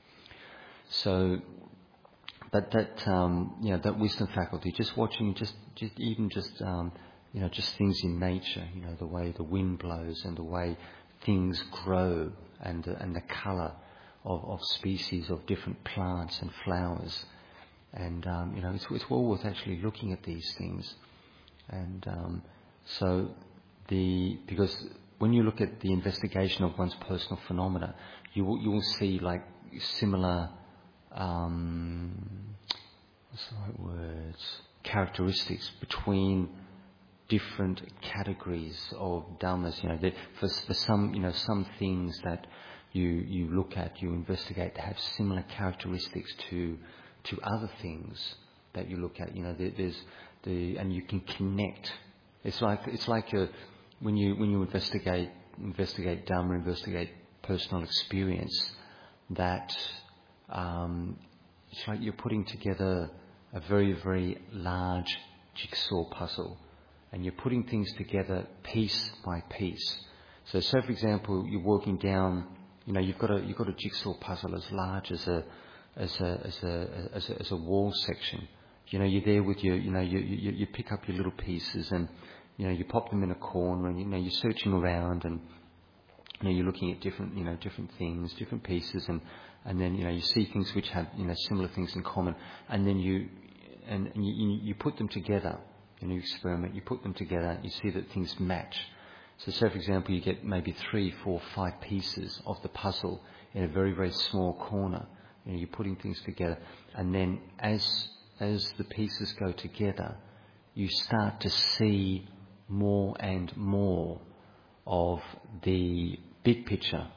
So, but that um, you know, that wisdom faculty, just watching, just just even just um, you know, just things in nature. You know, the way the wind blows and the way things grow, and the, and the colour of, of species of different plants and flowers, and um, you know, it's it's well worth actually looking at these things. And um, so the because when you look at the investigation of one's personal phenomena, you will you will see like similar um, what's the right words characteristics between different categories of dhammas. You know, that for for some you know some things that you you look at, you investigate, have similar characteristics to to other things that you look at. You know, there, there's the and you can connect. It's like it's like a, when you when you investigate investigate Dhamma, investigate personal experience. That um, it's like you're putting together a very very large jigsaw puzzle, and you're putting things together piece by piece. So, say for example, you're walking down. You know, you've got a you've got a jigsaw puzzle as large as a as a as a as a, as a wall section. You know, you're there with your, you know, you, you you pick up your little pieces and, you know, you pop them in a corner and, you know, you're searching around and, you know, you're looking at different, you know, different things, different pieces, and, and then, you know, you see things which have, you know, similar things in common, and then you, and, and you, you put them together, you know, you experiment, you put them together, you see that things match. So say, for example, you get maybe three, four, five pieces of the puzzle in a very, very small corner. You know, you're putting things together, and then as as the pieces go together, you start to see more and more of the big picture.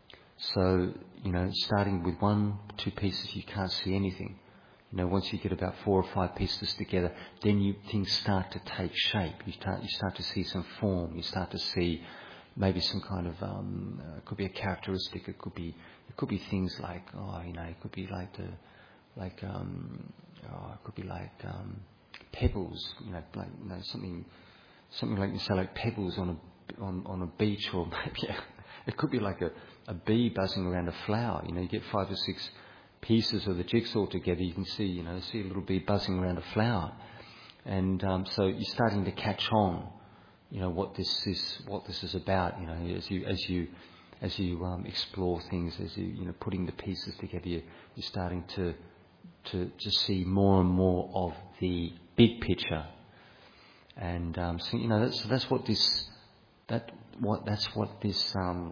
So, you know, starting with one, two pieces, you can't see anything. You know, once you get about four or five pieces together, then you things start to take shape. You start, you start to see some form. You start to see maybe some kind of, um, uh, it could be a characteristic. It could be, it could be things like, oh, you know, it could be like the, like, um, oh, it could be like um, pebbles. You know, like you know, something, something like you say, like pebbles on a on on a beach, or maybe it could be like a, a bee buzzing around a flower. You know, you get five or six pieces of the jigsaw together, you can see, you know, see a little bee buzzing around a flower, and um, so you're starting to catch on, you know, what this is, what this is about. You know, as you as you as you um, explore things, as you you know, putting the pieces together, you, you're starting to to to see more and more of the big picture, and um, so you know, that's that's what this that what that's what this um,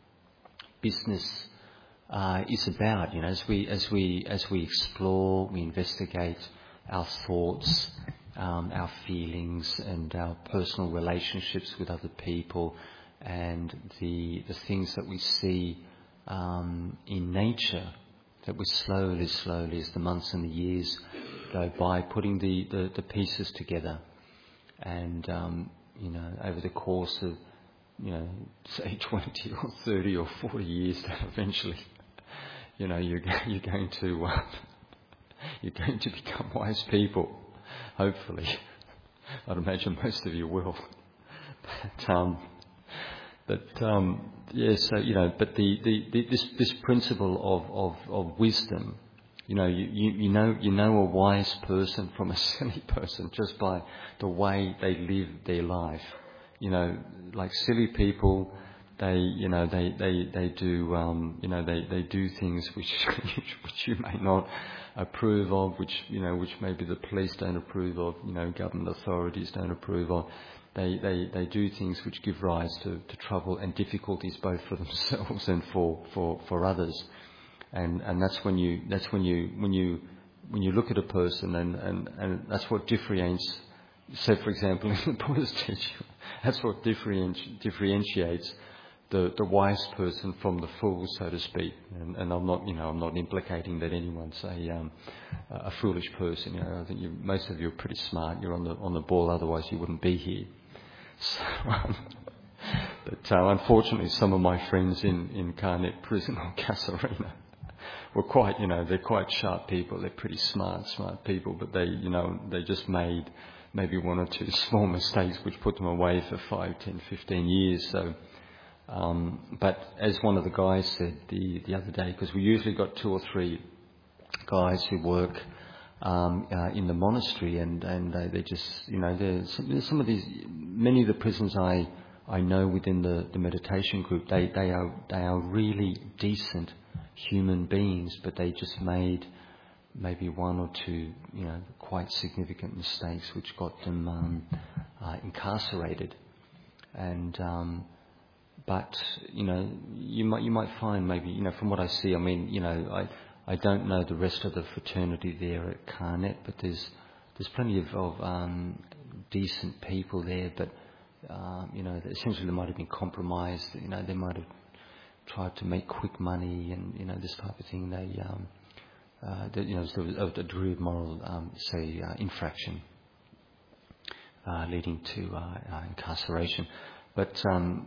business Uh, is about. You know, as we as we as we explore, we investigate our thoughts, um, our feelings, and our personal relationships with other people, and the the things that we see um, in nature, that we're slowly, slowly, as the months and the years go by, putting the, the, the pieces together. And, um, you know, over the course of, you know, say twenty or thirty or forty years, that eventually, you know, you're, you're going to, uh, you're going to become wise people, hopefully. I'd imagine most of you will. But, um, But um, yeah, so you know, but the, the, the this this principle of, of, of wisdom, you know, you, you, you know you know a wise person from a silly person just by the way they live their life. You know, like silly people, they you know they they they do um, you know they, they do things which which you may not approve of, which you know which maybe the police don't approve of, you know, government authorities don't approve of. They, they, they do things which give rise to, to trouble and difficulties both for themselves and for, for, for others. And, and that's when you that's when you when you when you look at a person and, and, and that's what differentiates. So, for example, in the Buddhist teaching, that's what differenti- differentiates the, the wise person from the fool, so to speak. And, and I'm not you know I'm not implicating that anyone's a um, a foolish person. You know, I think you, most of you are pretty smart. You're on the on the ball, otherwise you wouldn't be here. So, um, but uh, unfortunately, some of my friends in, in Carnet Prison or Casuarina were quite, you know, they're quite sharp people. They're pretty smart, smart people, but they, you know, they just made maybe one or two small mistakes which put them away for five, ten, fifteen years. So, um, but as one of the guys said the, the other day, because we usually got two or three guys who work Um, uh, in the monastery, and and uh, they just, you know, there's some, there's some of these, many of the prisons I I know within the, the meditation group, they they are they are really decent human beings, but they just made maybe one or two, you know, quite significant mistakes which got them um, uh, incarcerated, and um, but you know, you might you might find maybe, you know, from what I see, I mean, you know, I. I don't know the rest of the fraternity there at Carnet, but there's there's plenty of, of um, decent people there. But um, you know, essentially they might have been compromised. You know, they might have tried to make quick money, and you know, this type of thing. They, um, uh, they you know, there was a degree of moral, um, say, uh, infraction, uh, leading to uh, uh, incarceration. But um,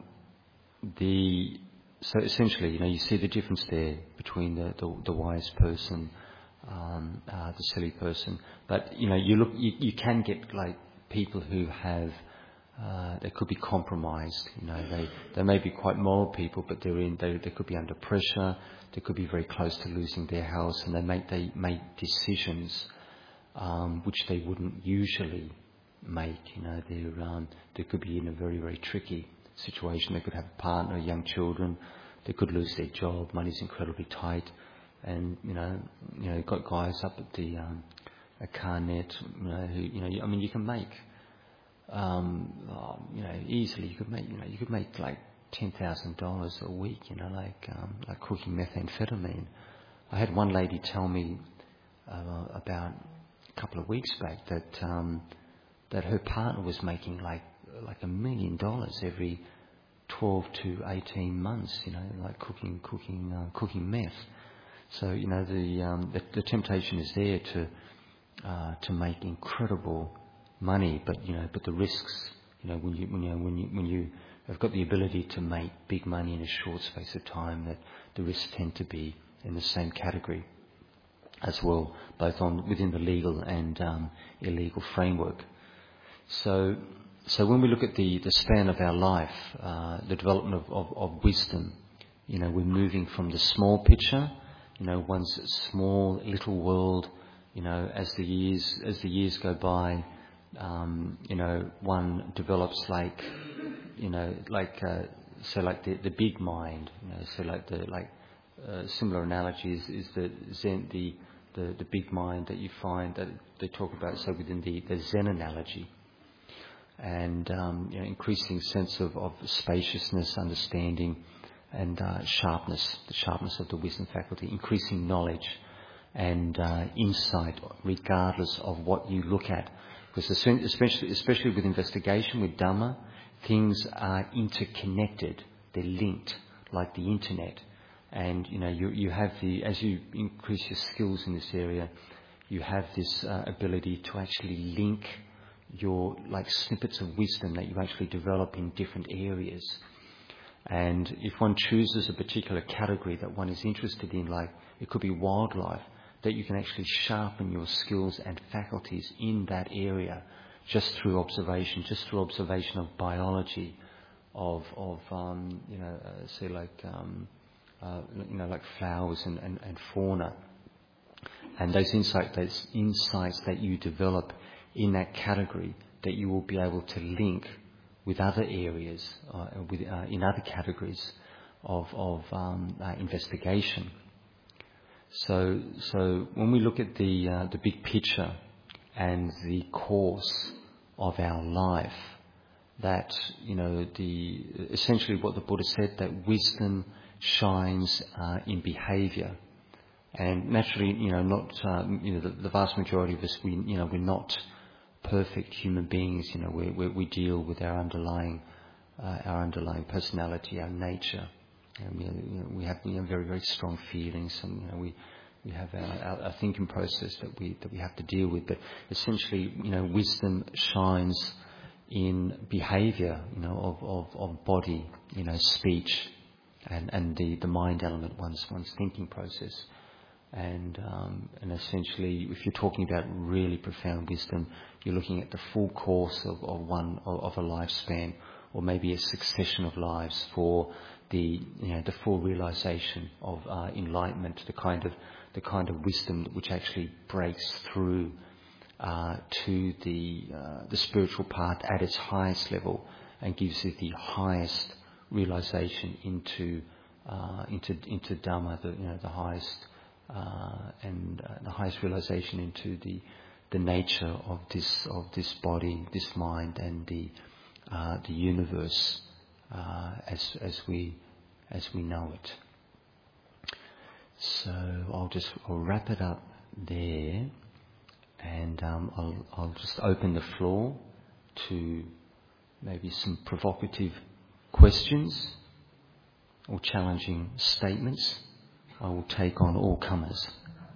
the So essentially, you know, you see the difference there between the, the, the wise person, um, uh, the silly person. But, you know, you look, you, you can get like people who have, uh, they could be compromised. You know, they, they may be quite moral people, but they're in, they, they could be under pressure. They could be very close to losing their house, and they make, they make decisions, um, which they wouldn't usually make. You know, they're, um, they could be in a very, very tricky situation. They could have a partner, young children. They could lose their job. Money's incredibly tight, and you know, you know, you've got guys up at the um, at Carnet, you know, who, you know, I mean, you can make, um, oh, you know, easily. You could make, you know, you could make like ten thousand dollars a week. You know, like um, like cooking methamphetamine. I had one lady tell me uh, about a couple of weeks back that um, that her partner was making like. like a million dollars every twelve to eighteen months, you know, like cooking, cooking, uh, cooking meth. So, you know, the, um, the, the temptation is there to, uh, to make incredible money, but, you know, but the risks, you know, when you, when you, when you, when you have got the ability to make big money in a short space of time, that the risks tend to be in the same category as well, both on, within the legal and, um, illegal framework. So, So when we look at the, the span of our life, uh, the development of, of, of wisdom, you know, we're moving from the small picture, you know, one's small little world, you know, as the years as the years go by, um, you know, one develops like, you know, like uh, so like the the big mind, you know, so like the like uh, similar analogy is, is the Zen the, the the big mind that you find that they talk about, so within the, the Zen analogy. And um, you know, increasing sense of, of spaciousness, understanding, and uh, sharpness, the sharpness of the wisdom faculty, increasing knowledge, and uh, insight, regardless of what you look at. Because especially, especially with investigation, with Dhamma, things are interconnected. They're linked, like the internet. And, you know, you, you have the, as you increase your skills in this area, you have this uh, ability to actually link your, like, snippets of wisdom that you actually develop in different areas. And if one chooses a particular category that one is interested in, like it could be wildlife, that you can actually sharpen your skills and faculties in that area just through observation, just through observation of biology, of of um, you know, uh, say like um, uh, you know, like flowers and, and, and fauna, and those insight, those insights that you develop in that category, that you will be able to link with other areas, uh, with uh, in other categories of of um, uh, investigation. So, so when we look at the uh, the big picture and the course of our life, that, you know, the essentially what the Buddha said, that wisdom shines uh, in behaviour, and naturally, you know, not uh, you know the, the vast majority of us, we you know we're not perfect human beings. You know, we we, we deal with our underlying uh, our underlying personality, our nature. And we, you know, we have, you know, very, very strong feelings, and, you know, we we have our, our, our thinking process that we that we have to deal with. But essentially, you know, wisdom shines in behaviour, you know, of, of, of body, you know, speech, and, and the, the mind element, one's one's thinking process. And um, and essentially, if you're talking about really profound wisdom, you're looking at the full course of, of one of, of a lifespan, or maybe a succession of lives, for the, you know, the full realization of uh, enlightenment, the kind of the kind of wisdom which actually breaks through uh, to the uh, the spiritual path at its highest level, and gives it the highest realization into uh, into into Dhamma, the, you know, the highest uh, and uh, the highest realization into the the nature of this of this body, this mind, and the uh, the universe uh, as as we as we know it. So I'll just I'll wrap it up there, and um, I'll I'll just open the floor to maybe some provocative questions or challenging statements. I will take on all comers.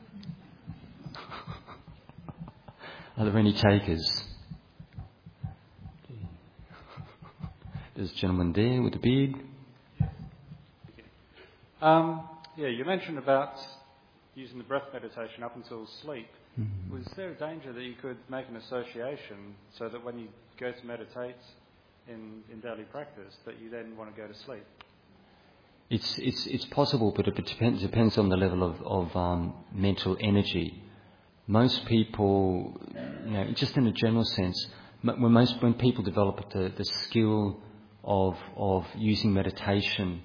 Are there any takers? There's a gentleman there with a beard. Um, yeah, you mentioned about using the breath meditation up until sleep. Mm-hmm. Was there a danger that you could make an association so that when you go to meditate in, in daily practice, that you then want to go to sleep? It's it's it's possible, but it depends depends on the level of of um, mental energy. Most people, you know, just in a general sense, when most when people develop the the skill of of using meditation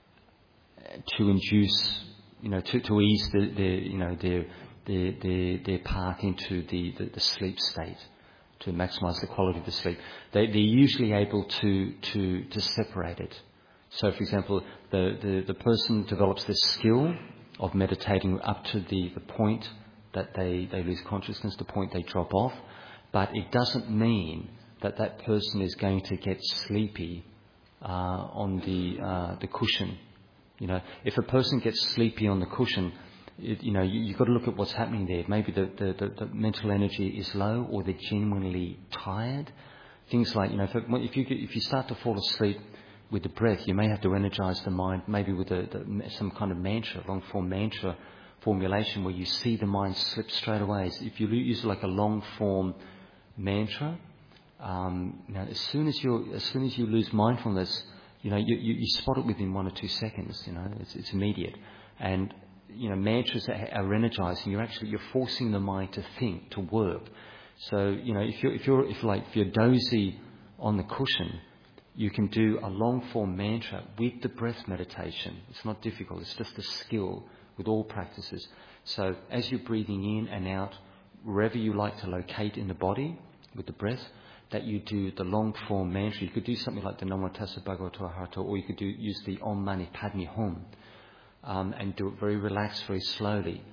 to induce, you know, to, to ease the, the you know their their their their path into the, the, the sleep state, to maximise the quality of the sleep, they they're usually able to to to separate it. So, for example, the, the, the person develops this skill of meditating up to the, the point that they, they lose consciousness, the point they drop off, but it doesn't mean that that person is going to get sleepy uh, on the uh, the cushion. You know, if a person gets sleepy on the cushion, it, you know, you, you've got to look at what's happening there. Maybe the, the, the, the mental energy is low, or they're genuinely tired. Things like, you know, if, it, if you if you start to fall asleep with the breath, you may have to energize the mind, maybe with a, the, some kind of mantra, long-form mantra formulation, where you see the mind slip straight away. So if you use like a long-form mantra, um, you know, as soon as you as soon as you lose mindfulness, you know, you, you, you spot it within one or two seconds. You know, it's, it's immediate. And you know, mantras are, are energizing. You're actually you're forcing the mind to think, to work. So you know, if you're if you're if like if you're dozy on the cushion, you can do a long-form mantra with the breath meditation. It's not difficult. It's just a skill with all practices. So as you're breathing in and out, wherever you like to locate in the body with the breath, that you do the long-form mantra. You could do something like the Namo Tassa Bhagavato Arahato, or you could do, use the Om Mani Padme Hum, um, and do it very relaxed, very slowly.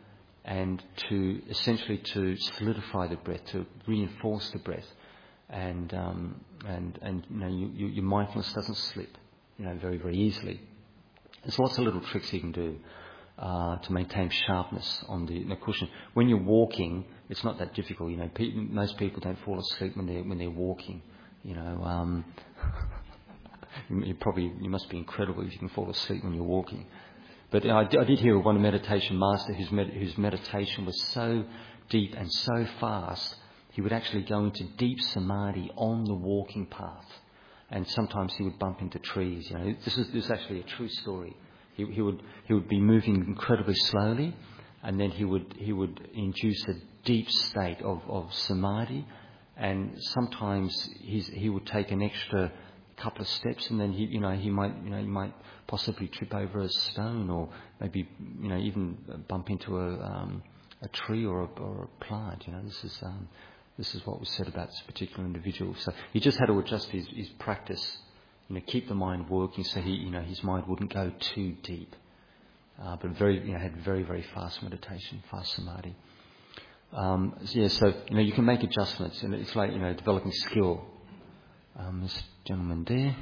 and to essentially to solidify the breath, to reinforce the breath, and um, and and you know you, you, your mindfulness doesn't slip, you know, very very easily. There's lots of little tricks you can do uh, to maintain sharpness on the, the cushion. When you're walking, it's not that difficult. You know, pe- most people don't fall asleep when they're when they're walking. You know, um, you, you probably you must be incredible if you can fall asleep when you're walking. But I, I did hear of one meditation master whose med- whose meditation was so deep and so fast, he would actually go into deep samadhi on the walking path. And sometimes he would bump into trees. You know, this is this is actually a true story. He, he would he would be moving incredibly slowly, and then he would he would induce a deep state of, of samadhi, and sometimes he's, he would take an extra couple of steps, and then he you know he might you know he might possibly trip over a stone, or maybe you know even bump into a um, a tree or a, or a plant. You know, this is. Um, This is what was said about this particular individual. So he just had to adjust his, his practice, you know, keep the mind working so he, you know, his mind wouldn't go too deep. Uh, but very, you know, had very, very fast meditation, fast samadhi. Um, so yeah, so, you know, you can make adjustments, and it's like, you know, developing skill. Um, this gentleman there.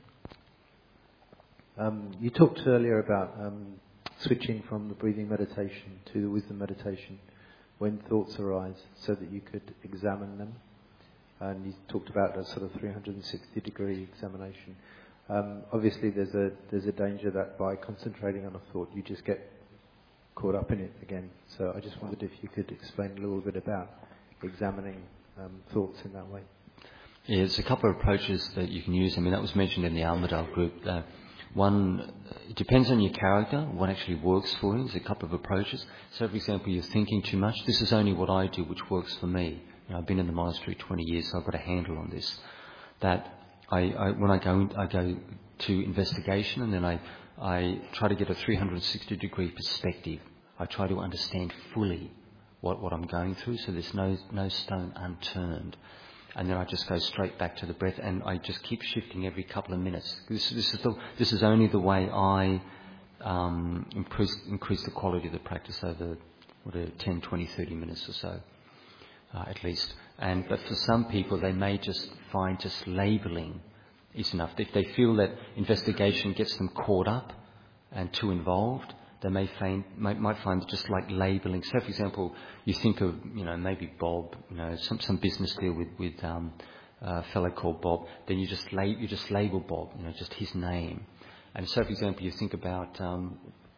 Um, you talked earlier about um, switching from the breathing meditation to the wisdom meditation when thoughts arise, so that you could examine them. And you talked about a sort of three hundred sixty degree examination. Um, obviously, there's a there's a danger that by concentrating on a thought, you just get caught up in it again. So I just wondered if you could explain a little bit about examining um, thoughts in that way. Yeah, there's a couple of approaches that you can use. I mean, that was mentioned in the Almadal group. Uh, One, it depends on your character, what actually works for you. There's a couple of approaches. So, for example, you're thinking too much. This is only what I do, which works for me. You know, I've been in the monastery twenty years, so I've got a handle on this. That I, I when I go, I go to investigation, and then I, I try to get a three hundred sixty degree perspective. I try to understand fully what, what I'm going through, so there's no no stone unturned. And then I just go straight back to the breath, and I just keep shifting every couple of minutes. This, this is the, this is only the way I um, increase, increase the quality of the practice over what are ten, twenty, thirty minutes or so, uh, at least. And but for some people, they may just find just labelling is enough. If they feel that investigation gets them caught up and too involved, they may find might, might find just like labelling. So, for example, you think of you know maybe Bob, you know some some business deal with with um, a fellow called Bob. Then you just lab, you just label Bob, you know, just his name. And so, for example, you think about um,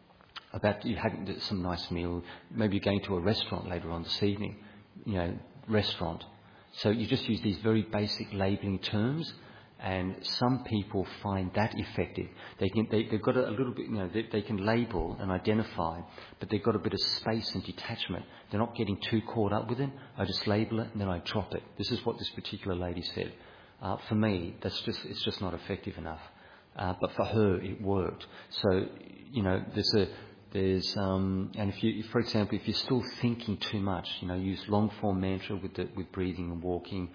about you having some nice meal. Maybe you're going to a restaurant later on this evening, you know, restaurant. So you just use these very basic labelling terms. And some people find that effective. They can, they, they've got a, a little bit, you know, they, they can label and identify, but they've got a bit of space and detachment. They're not getting too caught up with it. I just label it and then I drop it. This is what this particular lady said. Uh, for me, that's just, it's just not effective enough. Uh, but for her, it worked. So, you know, there's a, there's, um, and if you, if, for example, if you're still thinking too much, you know, use long form mantra with the, with breathing and walking.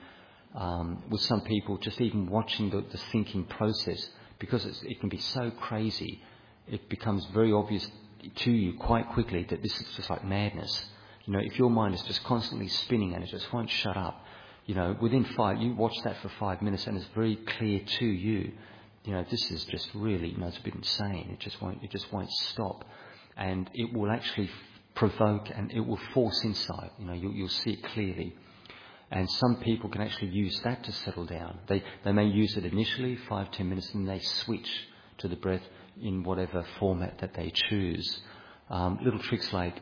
Um, with some people, just even watching the, the thinking process, because it's, it can be so crazy, it becomes very obvious to you quite quickly that this is just like madness. You know, if your mind is just constantly spinning and it just won't shut up, you know, within five, you watch that for five minutes and it's very clear to you, you know, this is just really, you know, it's a bit insane. It just won't, it just won't stop, and it will actually provoke and it will force insight. You know, you'll, you'll see it clearly. And some people can actually use that to settle down. They they may use it initially, five, ten minutes, and they switch to the breath in whatever format that they choose. Um, little tricks like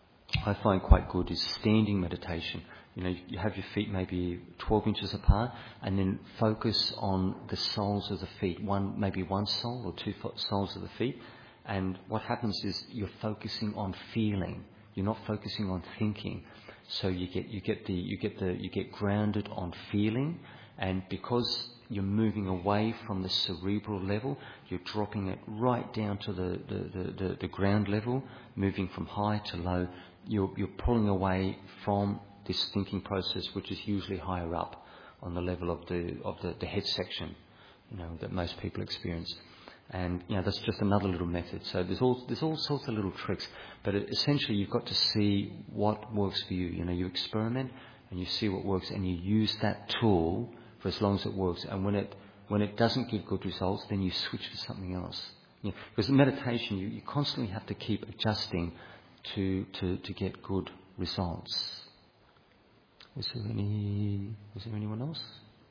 I find quite good is standing meditation. You know, you have your feet maybe twelve inches apart, and then focus on the soles of the feet. One, maybe one sole or two soles of the feet. And what happens is you're focusing on feeling. You're not focusing on thinking. So you get you get the you get the you get grounded on feeling, and because you're moving away from the cerebral level, you're dropping it right down to the, the, the, the, the ground level, moving from high to low. You're you're pulling away from this thinking process, which is usually higher up on the level of the of the, the head section, you know, that most people experience. And, you know, that's just another little method. So there's all, there's all sorts of little tricks. But it, essentially you've got to see what works for you. You know, you experiment and you see what works and you use that tool for as long as it works. And when it, when it doesn't give good results, then you switch to something else. You know, because in meditation, you, you constantly have to keep adjusting to, to, to get good results. Was there any, was there anyone else?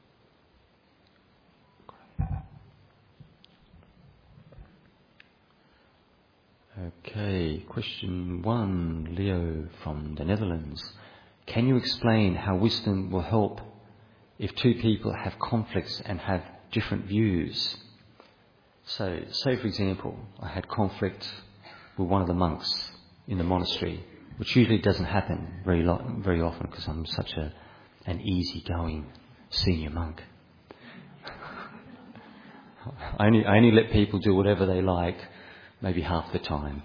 Okay, question one, Leo from the Netherlands. Can you explain how wisdom will help if two people have conflicts and have different views? So, say for example, I had conflict with one of the monks in the monastery, which usually doesn't happen very lo- very often because I'm such a an easygoing senior monk. I only, I only let people do whatever they like, maybe half the time.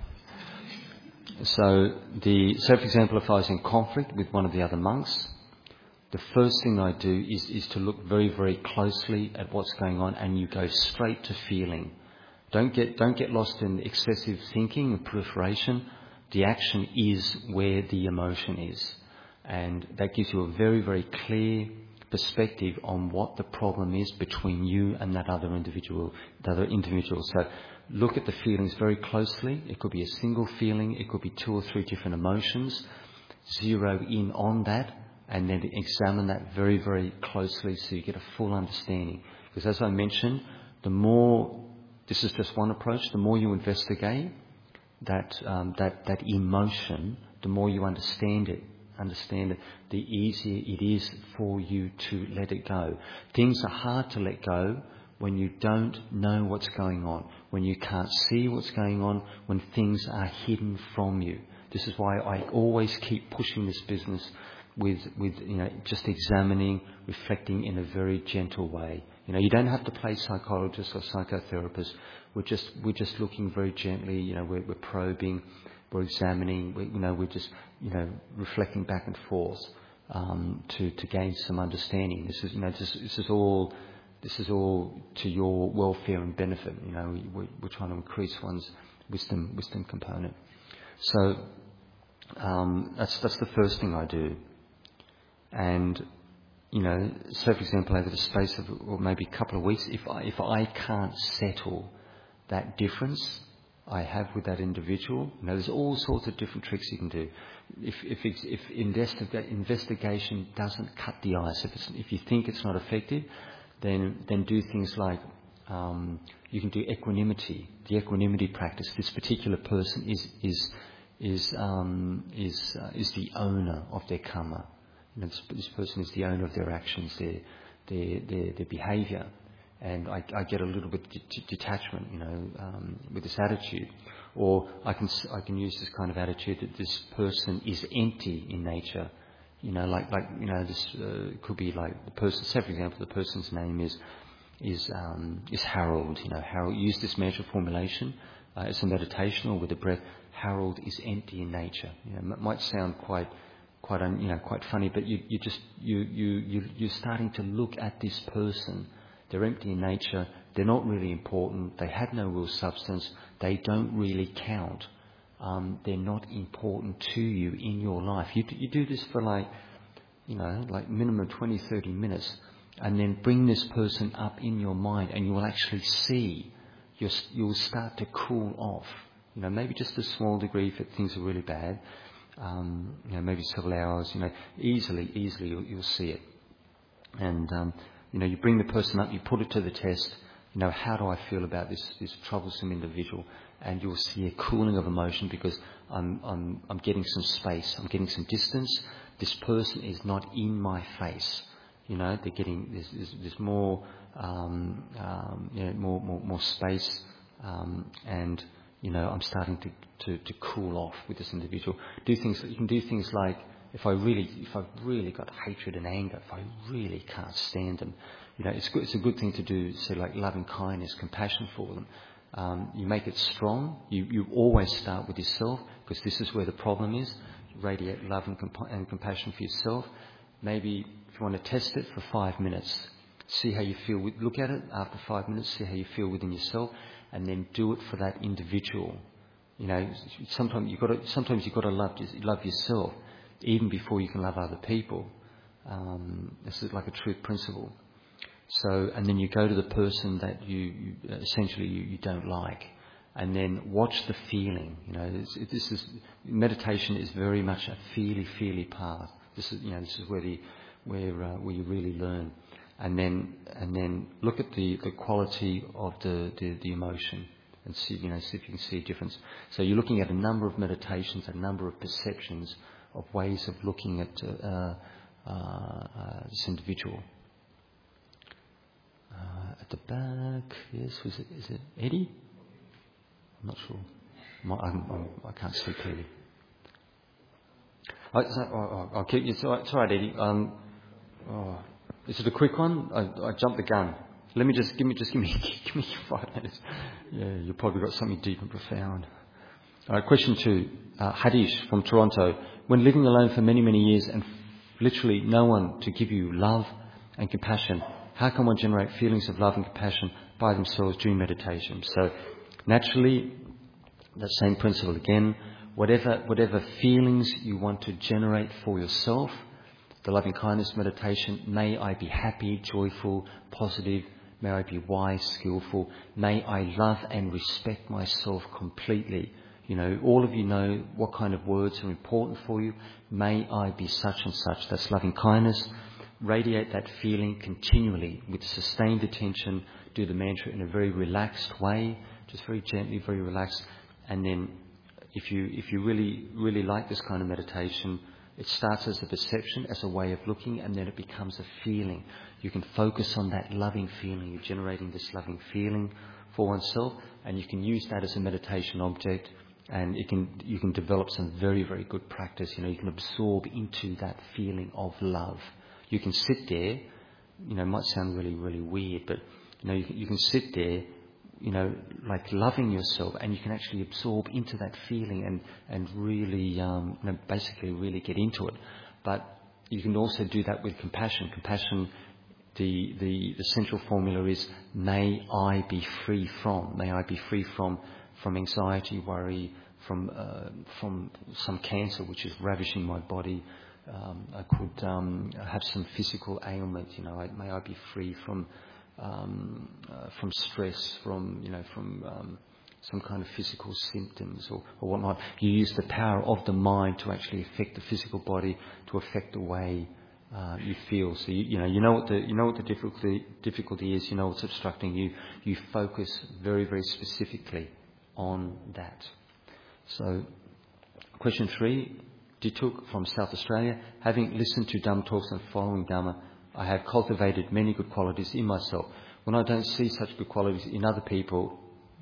So, the, so for example, if I was in conflict with one of the other monks, the first thing I do is, is to look very, very closely at what's going on, and you go straight to feeling. Don't get, don't get lost in excessive thinking and proliferation. The action is where the emotion is. And that gives you a very, very clear perspective on what the problem is between you and that other individual, the other individual. So look at the feelings very closely. It could be a single feeling. It could be two or three different emotions. Zero in on that and then examine that very, very closely so you get a full understanding. Because as I mentioned, the more, this is just one approach, the more you investigate that, um, that, that emotion, the more you understand it. understand it, the easier it is for you to let it go. Things are hard to let go when you don't know what's going on, when you can't see what's going on, when things are hidden from you. This is why I always keep pushing this business with, with you know, just examining, reflecting in a very gentle way. You know, you don't have to play psychologist or psychotherapist. We're just, we're just looking very gently, you know, we're, we're probing, we're examining, we, you know, we're just, you know, reflecting back and forth um, to to gain some understanding. This is, you know, this, this is all, this is all to your welfare and benefit. You know, we, we're trying to increase one's wisdom wisdom component. So um, that's that's the first thing I do. And you know, so for example, over the space of or maybe a couple of weeks, if I, if I can't settle that difference I have with that individual, you know, there's all sorts of different tricks you can do. If if it's, if investiga- investigation doesn't cut the ice, if it's, if you think it's not effective, then then do things like um, you can do equanimity, the equanimity practice. This particular person is is is um, is uh, is the owner of their karma. You know, this, this person is the owner of their actions, their their their, their behaviour. And I, I get a little bit de- detachment, you know, um, with this attitude. Or I can I can use this kind of attitude that this person is empty in nature. You know, like, like you know, this uh, could be like the person, say for example, the person's name is is um, is Harold. You know, Harold, use this mental formulation uh, as a meditation or with the breath. Harold is empty in nature. You know, it might sound quite quite un, you know quite funny, but you, you just you you you you're starting to look at this person. They're empty in nature. They're not really important. They have no real substance. They don't really count. Um, they're not important to you in your life. You, you do this for like, you know, like minimum twenty, thirty minutes, and then bring this person up in your mind, and you will actually see, you'll, you'll start to cool off. You know, maybe just a small degree if things are really bad. Um, you know, maybe several hours. You know, easily, easily you'll, you'll see it. And um, you know, you bring the person up, you put it to the test. You know, how do I feel about this this troublesome individual? And you'll see a cooling of emotion because I'm I'm I'm getting some space, I'm getting some distance. This person is not in my face. You know, they're getting there's there's, there's more um, um, you know more more more space, um, and you know I'm starting to, to to cool off with this individual. Do things you can do things like. If I really, if I've really got hatred and anger, if I really can't stand them, you know, it's good, it's a good thing to do, say like loving kindness, compassion for them. Um, you make it strong. You, you always start with yourself because this is where the problem is. You radiate love and, compa- and compassion for yourself. Maybe if you want to test it for five minutes, see how you feel. With, look at it after five minutes, see how you feel within yourself. and then do it for that individual. You know, sometimes you've got to, sometimes you've got to love, love yourself even before you can love other people. Um, this is like a truth principle. So, and then you go to the person that you, you essentially you, you don't like, and then watch the feeling. You know, this, this is meditation is very much a feely, feely path. This is, you know, this is where the where uh, where you really learn, and then and then look at the, the quality of the, the, the emotion and see, you know, see if you can see a difference. So you're looking at a number of meditations, a number of perceptions of ways of looking at uh, uh, uh, this individual. Uh, at the back, yes, was it? Is it Eddie? I'm not sure. My, I'm, I'm, I can't see clearly. Oh, so, oh, oh, I'll keep you. It's all right, it's all right, Eddie. Um, oh, is it a quick one? I, I jumped the gun. Let me just give me just give me give me five minutes. Yeah, you've probably got something deep and profound. All right, question two. Uh, Hadish from Toronto. When living alone for many many years and literally no one to give you love and compassion, how can one generate feelings of love and compassion by themselves during meditation? So, naturally, that same principle again. Whatever whatever feelings you want to generate for yourself, the loving kindness meditation. May I be happy, joyful, positive. May I be wise, skillful. May I love and respect myself completely. You know, all of you know what kind of words are important for you. May I be such and such. That's loving kindness. Radiate that feeling continually with sustained attention. Do the mantra in a very relaxed way, just very gently, very relaxed. And then if you if you really, really like this kind of meditation, it starts as a perception, as a way of looking, and then it becomes a feeling. You can focus on that loving feeling. You're generating this loving feeling for oneself, and you can use that as a meditation object, and it can you can develop some very, very good practice. You know, you can absorb into that feeling of love. You can sit there, you know, it might sound really, really weird, but, you know, you can, you can sit there, you know, like loving yourself, and you can actually absorb into that feeling and, and really, um, you know, basically really get into it. But you can also do that with compassion. Compassion, the, the, the central formula is, may I be free from, may I be free from, from anxiety, worry, from, uh, from some cancer which is ravishing my body. Um, I could um, have some physical ailment, you know, I, may I be free from um, uh, from stress, from, you know, from um, some kind of physical symptoms or, or whatnot. You use the power of the mind to actually affect the physical body, to affect the way uh, you feel. So, you, you know, you know what the, you know what the difficulty, difficulty is, you know what's obstructing you. You focus very, very specifically on that. So, question three. Dituk from South Australia. Having listened to Dhamma talks and following Dhamma, I have cultivated many good qualities in myself. When I don't see such good qualities in other people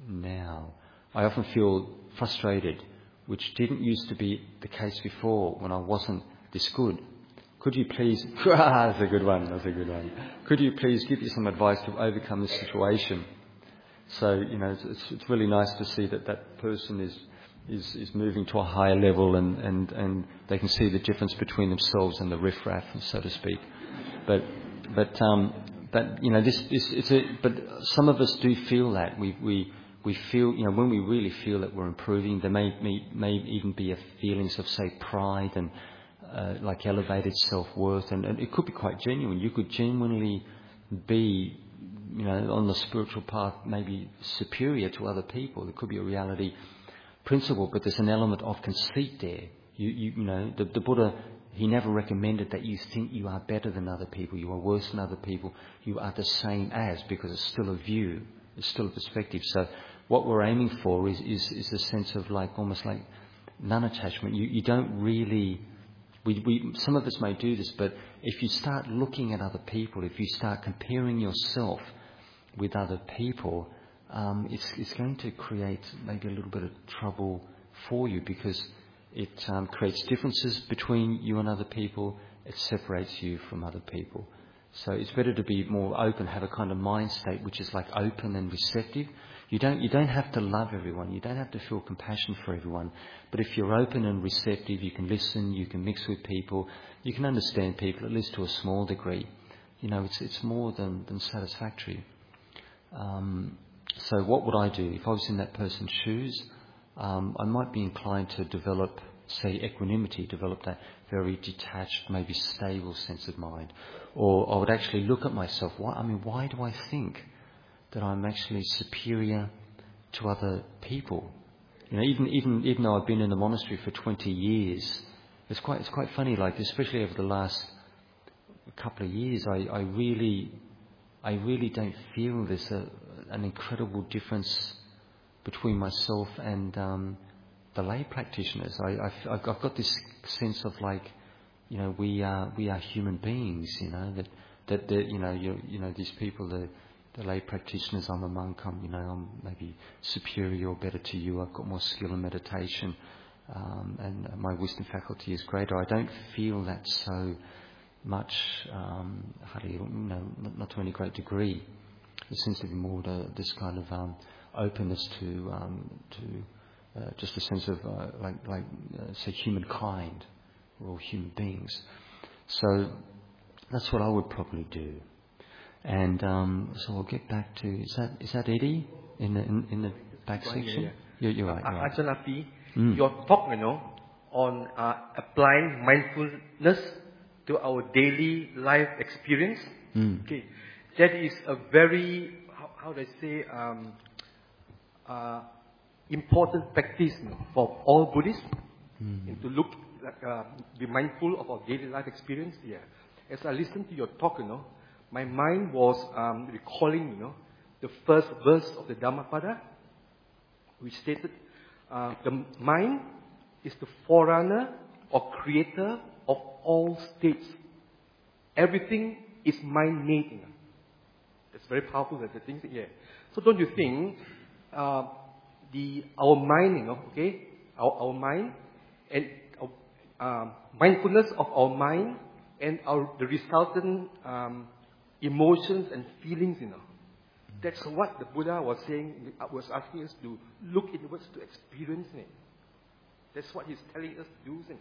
now, I often feel frustrated, which didn't used to be the case before when I wasn't this good. Could you please... that's a good one, that's a good one. Could you please give me some advice to overcome this situation? So, you know, it's, it's really nice to see that that person is... Is, is moving to a higher level, and, and, and they can see the difference between themselves and the riffraff, so to speak. But but um, but you know this, this it's a but some of us do feel that we we we feel, you know, when we really feel that we're improving, there may may, may even be a feelings of, say, pride and uh, like elevated self-worth, and, and it could be quite genuine. You could genuinely be, you know, on the spiritual path, maybe superior to other people. It could be a reality principle, but there's an element of conceit there. You, you, you know, the, the Buddha, he never recommended that you think you are better than other people, you are worse than other people, you are the same as, because it's still a view, it's still a perspective. So what we're aiming for is, is, is a sense of like, almost like non-attachment. You, you don't really, we, we, some of us may do this, but if you start looking at other people, if you start comparing yourself with other people, Um, it's, it's going to create maybe a little bit of trouble for you, because it um, creates differences between you and other people. It separates you from other people. So it's better to be more open, have a kind of mind state which is like open and receptive. You don't you don't have to love everyone. You don't have to feel compassion for everyone. But if you're open and receptive, you can listen, you can mix with people, you can understand people, at least to a small degree. You know, it's it's more than, than satisfactory. Um, so what would I do? If I was in that person's shoes, um, I might be inclined to develop, say, equanimity, develop that very detached, maybe stable sense of mind. Or I would actually look at myself. Why, I mean, why do I think that I'm actually superior to other people? You know, even even even though I've been in the monastery for twenty years, it's quite it's quite funny. Like, especially over the last couple of years, I, I really I really don't feel there's a, an incredible difference between myself and um, the lay practitioners. I, I've, I've got this sense of, like, you know, we are we are human beings. You know, that that, that you know you you know these people, the the lay practitioners. I'm a monk. I'm you know I'm maybe superior or better to you. I've got more skill in meditation, um, and my wisdom faculty is greater. I don't feel that so much, um, hardly, you know, not, not to any great degree. There seems to be more to this kind of um, openness to um, to uh, just a sense of uh, like like uh, say humankind. We're all human beings, so that's what I would probably do. And um, so I'll get back to is that is that Eddie in the in, in the back section? Yeah, yeah. You're, you're right. You're right. Ajahn Api, Mm. your talk, you know, on uh, applying mindfulness to our daily life experience. Mm. Okay, that is a very, how, how do I say, um, uh, important practice, you know, for all Buddhists, Mm. and to look, like, uh, be mindful of our daily life experience. Yeah, as I listened to your talk, you know, my mind was um, recalling, you know, the first verse of the Dhammapada, which stated, uh, the mind is the forerunner or creator of all states. Everything is mind-made. You know. That's very powerful. That the things, yeah. So don't you think uh, the our mind, you know, okay, our our mind and uh, mindfulness of our mind and our the resultant um, emotions and feelings, you know. That's what the Buddha was saying, was asking us to look inwards to experience it. That's what he's telling us to do, isn't it?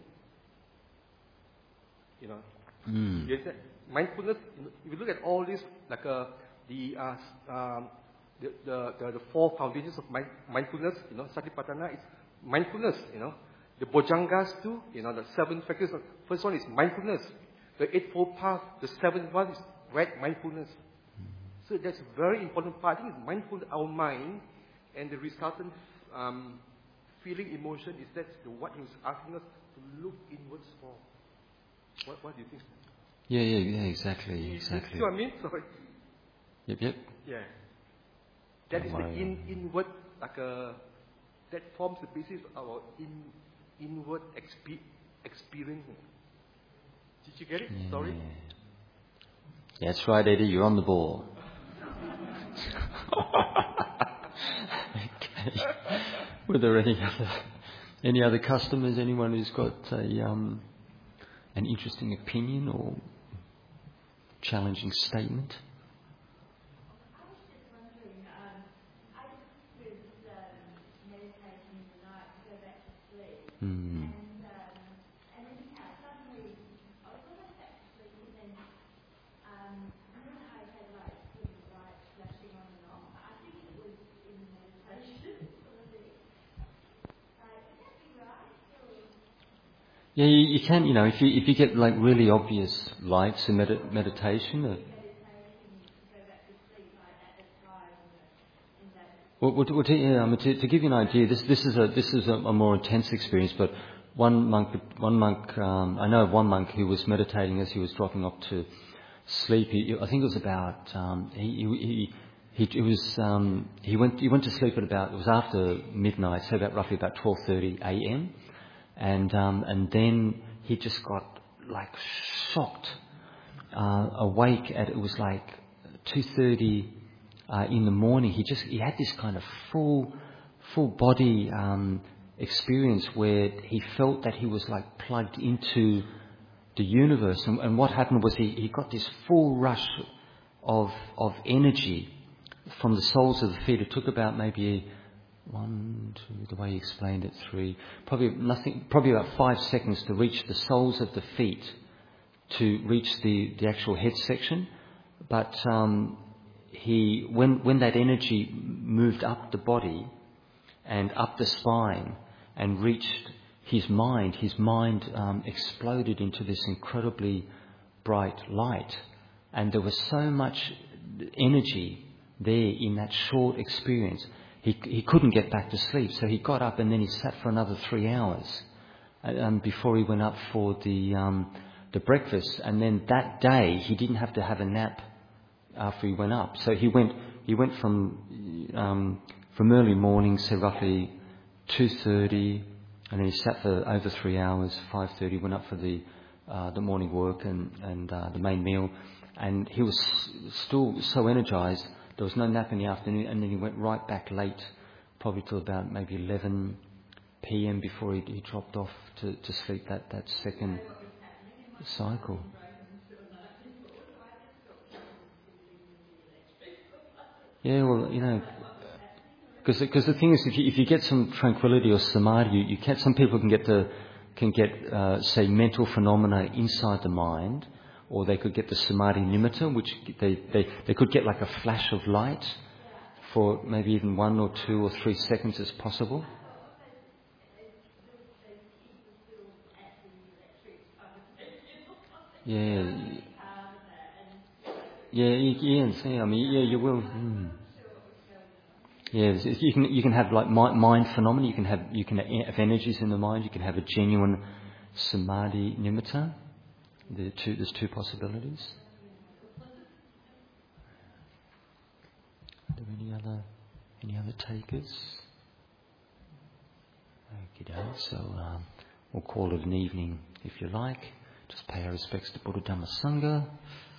You know, Mm. yes, mindfulness. If you look at all this, like uh, the, uh, um, the, the the the four foundations of mind, mindfulness, you know, Satipatthana is mindfulness. You know, the Bojjhangas too. You know, the seven factors. First one is mindfulness. The eightfold path. The seventh one is right mindfulness. So that's a very important part. I think it's mindful, our mind, and the resultant um, feeling, emotion, is that's the, what he was asking us to look inwards for. What, what do you think? Yeah, yeah, yeah, exactly, You exactly. see what I mean? Sorry. Yep, yep. Yeah. That is the Right. in, inward, like a, that forms the basis of our in, inward expe, experience. Did you get it? Yeah. Sorry? Yeah, that's right, Eddie. You're on the ball. Okay. Were there any other any other customers? Anyone who's got a um, an interesting opinion or challenging statement? I was just wondering, um, I just with um, meditation in the night to go back to sleep, Mm. and um, and then yeah, suddenly I was almost back to sleep, and then um, and then I had like sort of light flashing on and off. I think it was in meditation, sort of thing. Uh, would that be right? Or Yeah, you, you can. You know, if you if you get like really obvious lights in med- meditation. Uh, Well, well, to, well, to, yeah, I mean, to, to give you an idea, this this is a this is a, a more intense experience. But one monk, one monk, um, I know of one monk who was meditating as he was dropping off to sleep. He, I think it was about um, he, he he he it was um, he went he went to sleep at about it was after midnight, so about roughly about twelve thirty a.m. and um, and then he just got like shocked uh, awake at it was like two thirty. Uh, in the morning, he just he had this kind of full, full body um, experience where he felt that he was like plugged into the universe. And, and what happened was he, he got this full rush of of energy from the soles of the feet. It took about maybe one, two, the way he explained it, three, probably nothing, probably about five seconds to reach the soles of the feet, to reach the, the actual head section, but. Um, he when when that energy moved up the body and up the spine and reached his mind, his mind um, exploded into this incredibly bright light, and there was so much energy there in that short experience. He he couldn't get back to sleep, so he got up and then he sat for another three hours um, before he went up for the um, the breakfast. And then that day he didn't have to have a nap after he went up. So he went he went from um, from early morning, say roughly two thirty, and then he sat for over three hours. five thirty went up for the uh, the morning work and and uh, the main meal, and he was still so energized. There was no nap in the afternoon, and then he went right back late, probably till about maybe eleven p.m. before he, he dropped off to, to sleep that, that second cycle. Yeah, well, you know, because because the thing is, if you if you get some tranquility or samadhi, you, you can some people can get the can get uh, say mental phenomena inside the mind. Or they could get the samadhi nimitta, which they, they, they could get like a flash of light for maybe even one or two or three seconds as possible. Yeah. Yeah, yeah, yeah, I mean, yeah, you will. Mm. Yeah, you can you can have like mind phenomena. You can have you can have energies in the mind. You can have a genuine samadhi nimitta. The two, there's two possibilities. Are there any other any other takers? Okay, so um, we'll call it an evening if you like. Just pay our respects to Buddha Dhamma Sangha.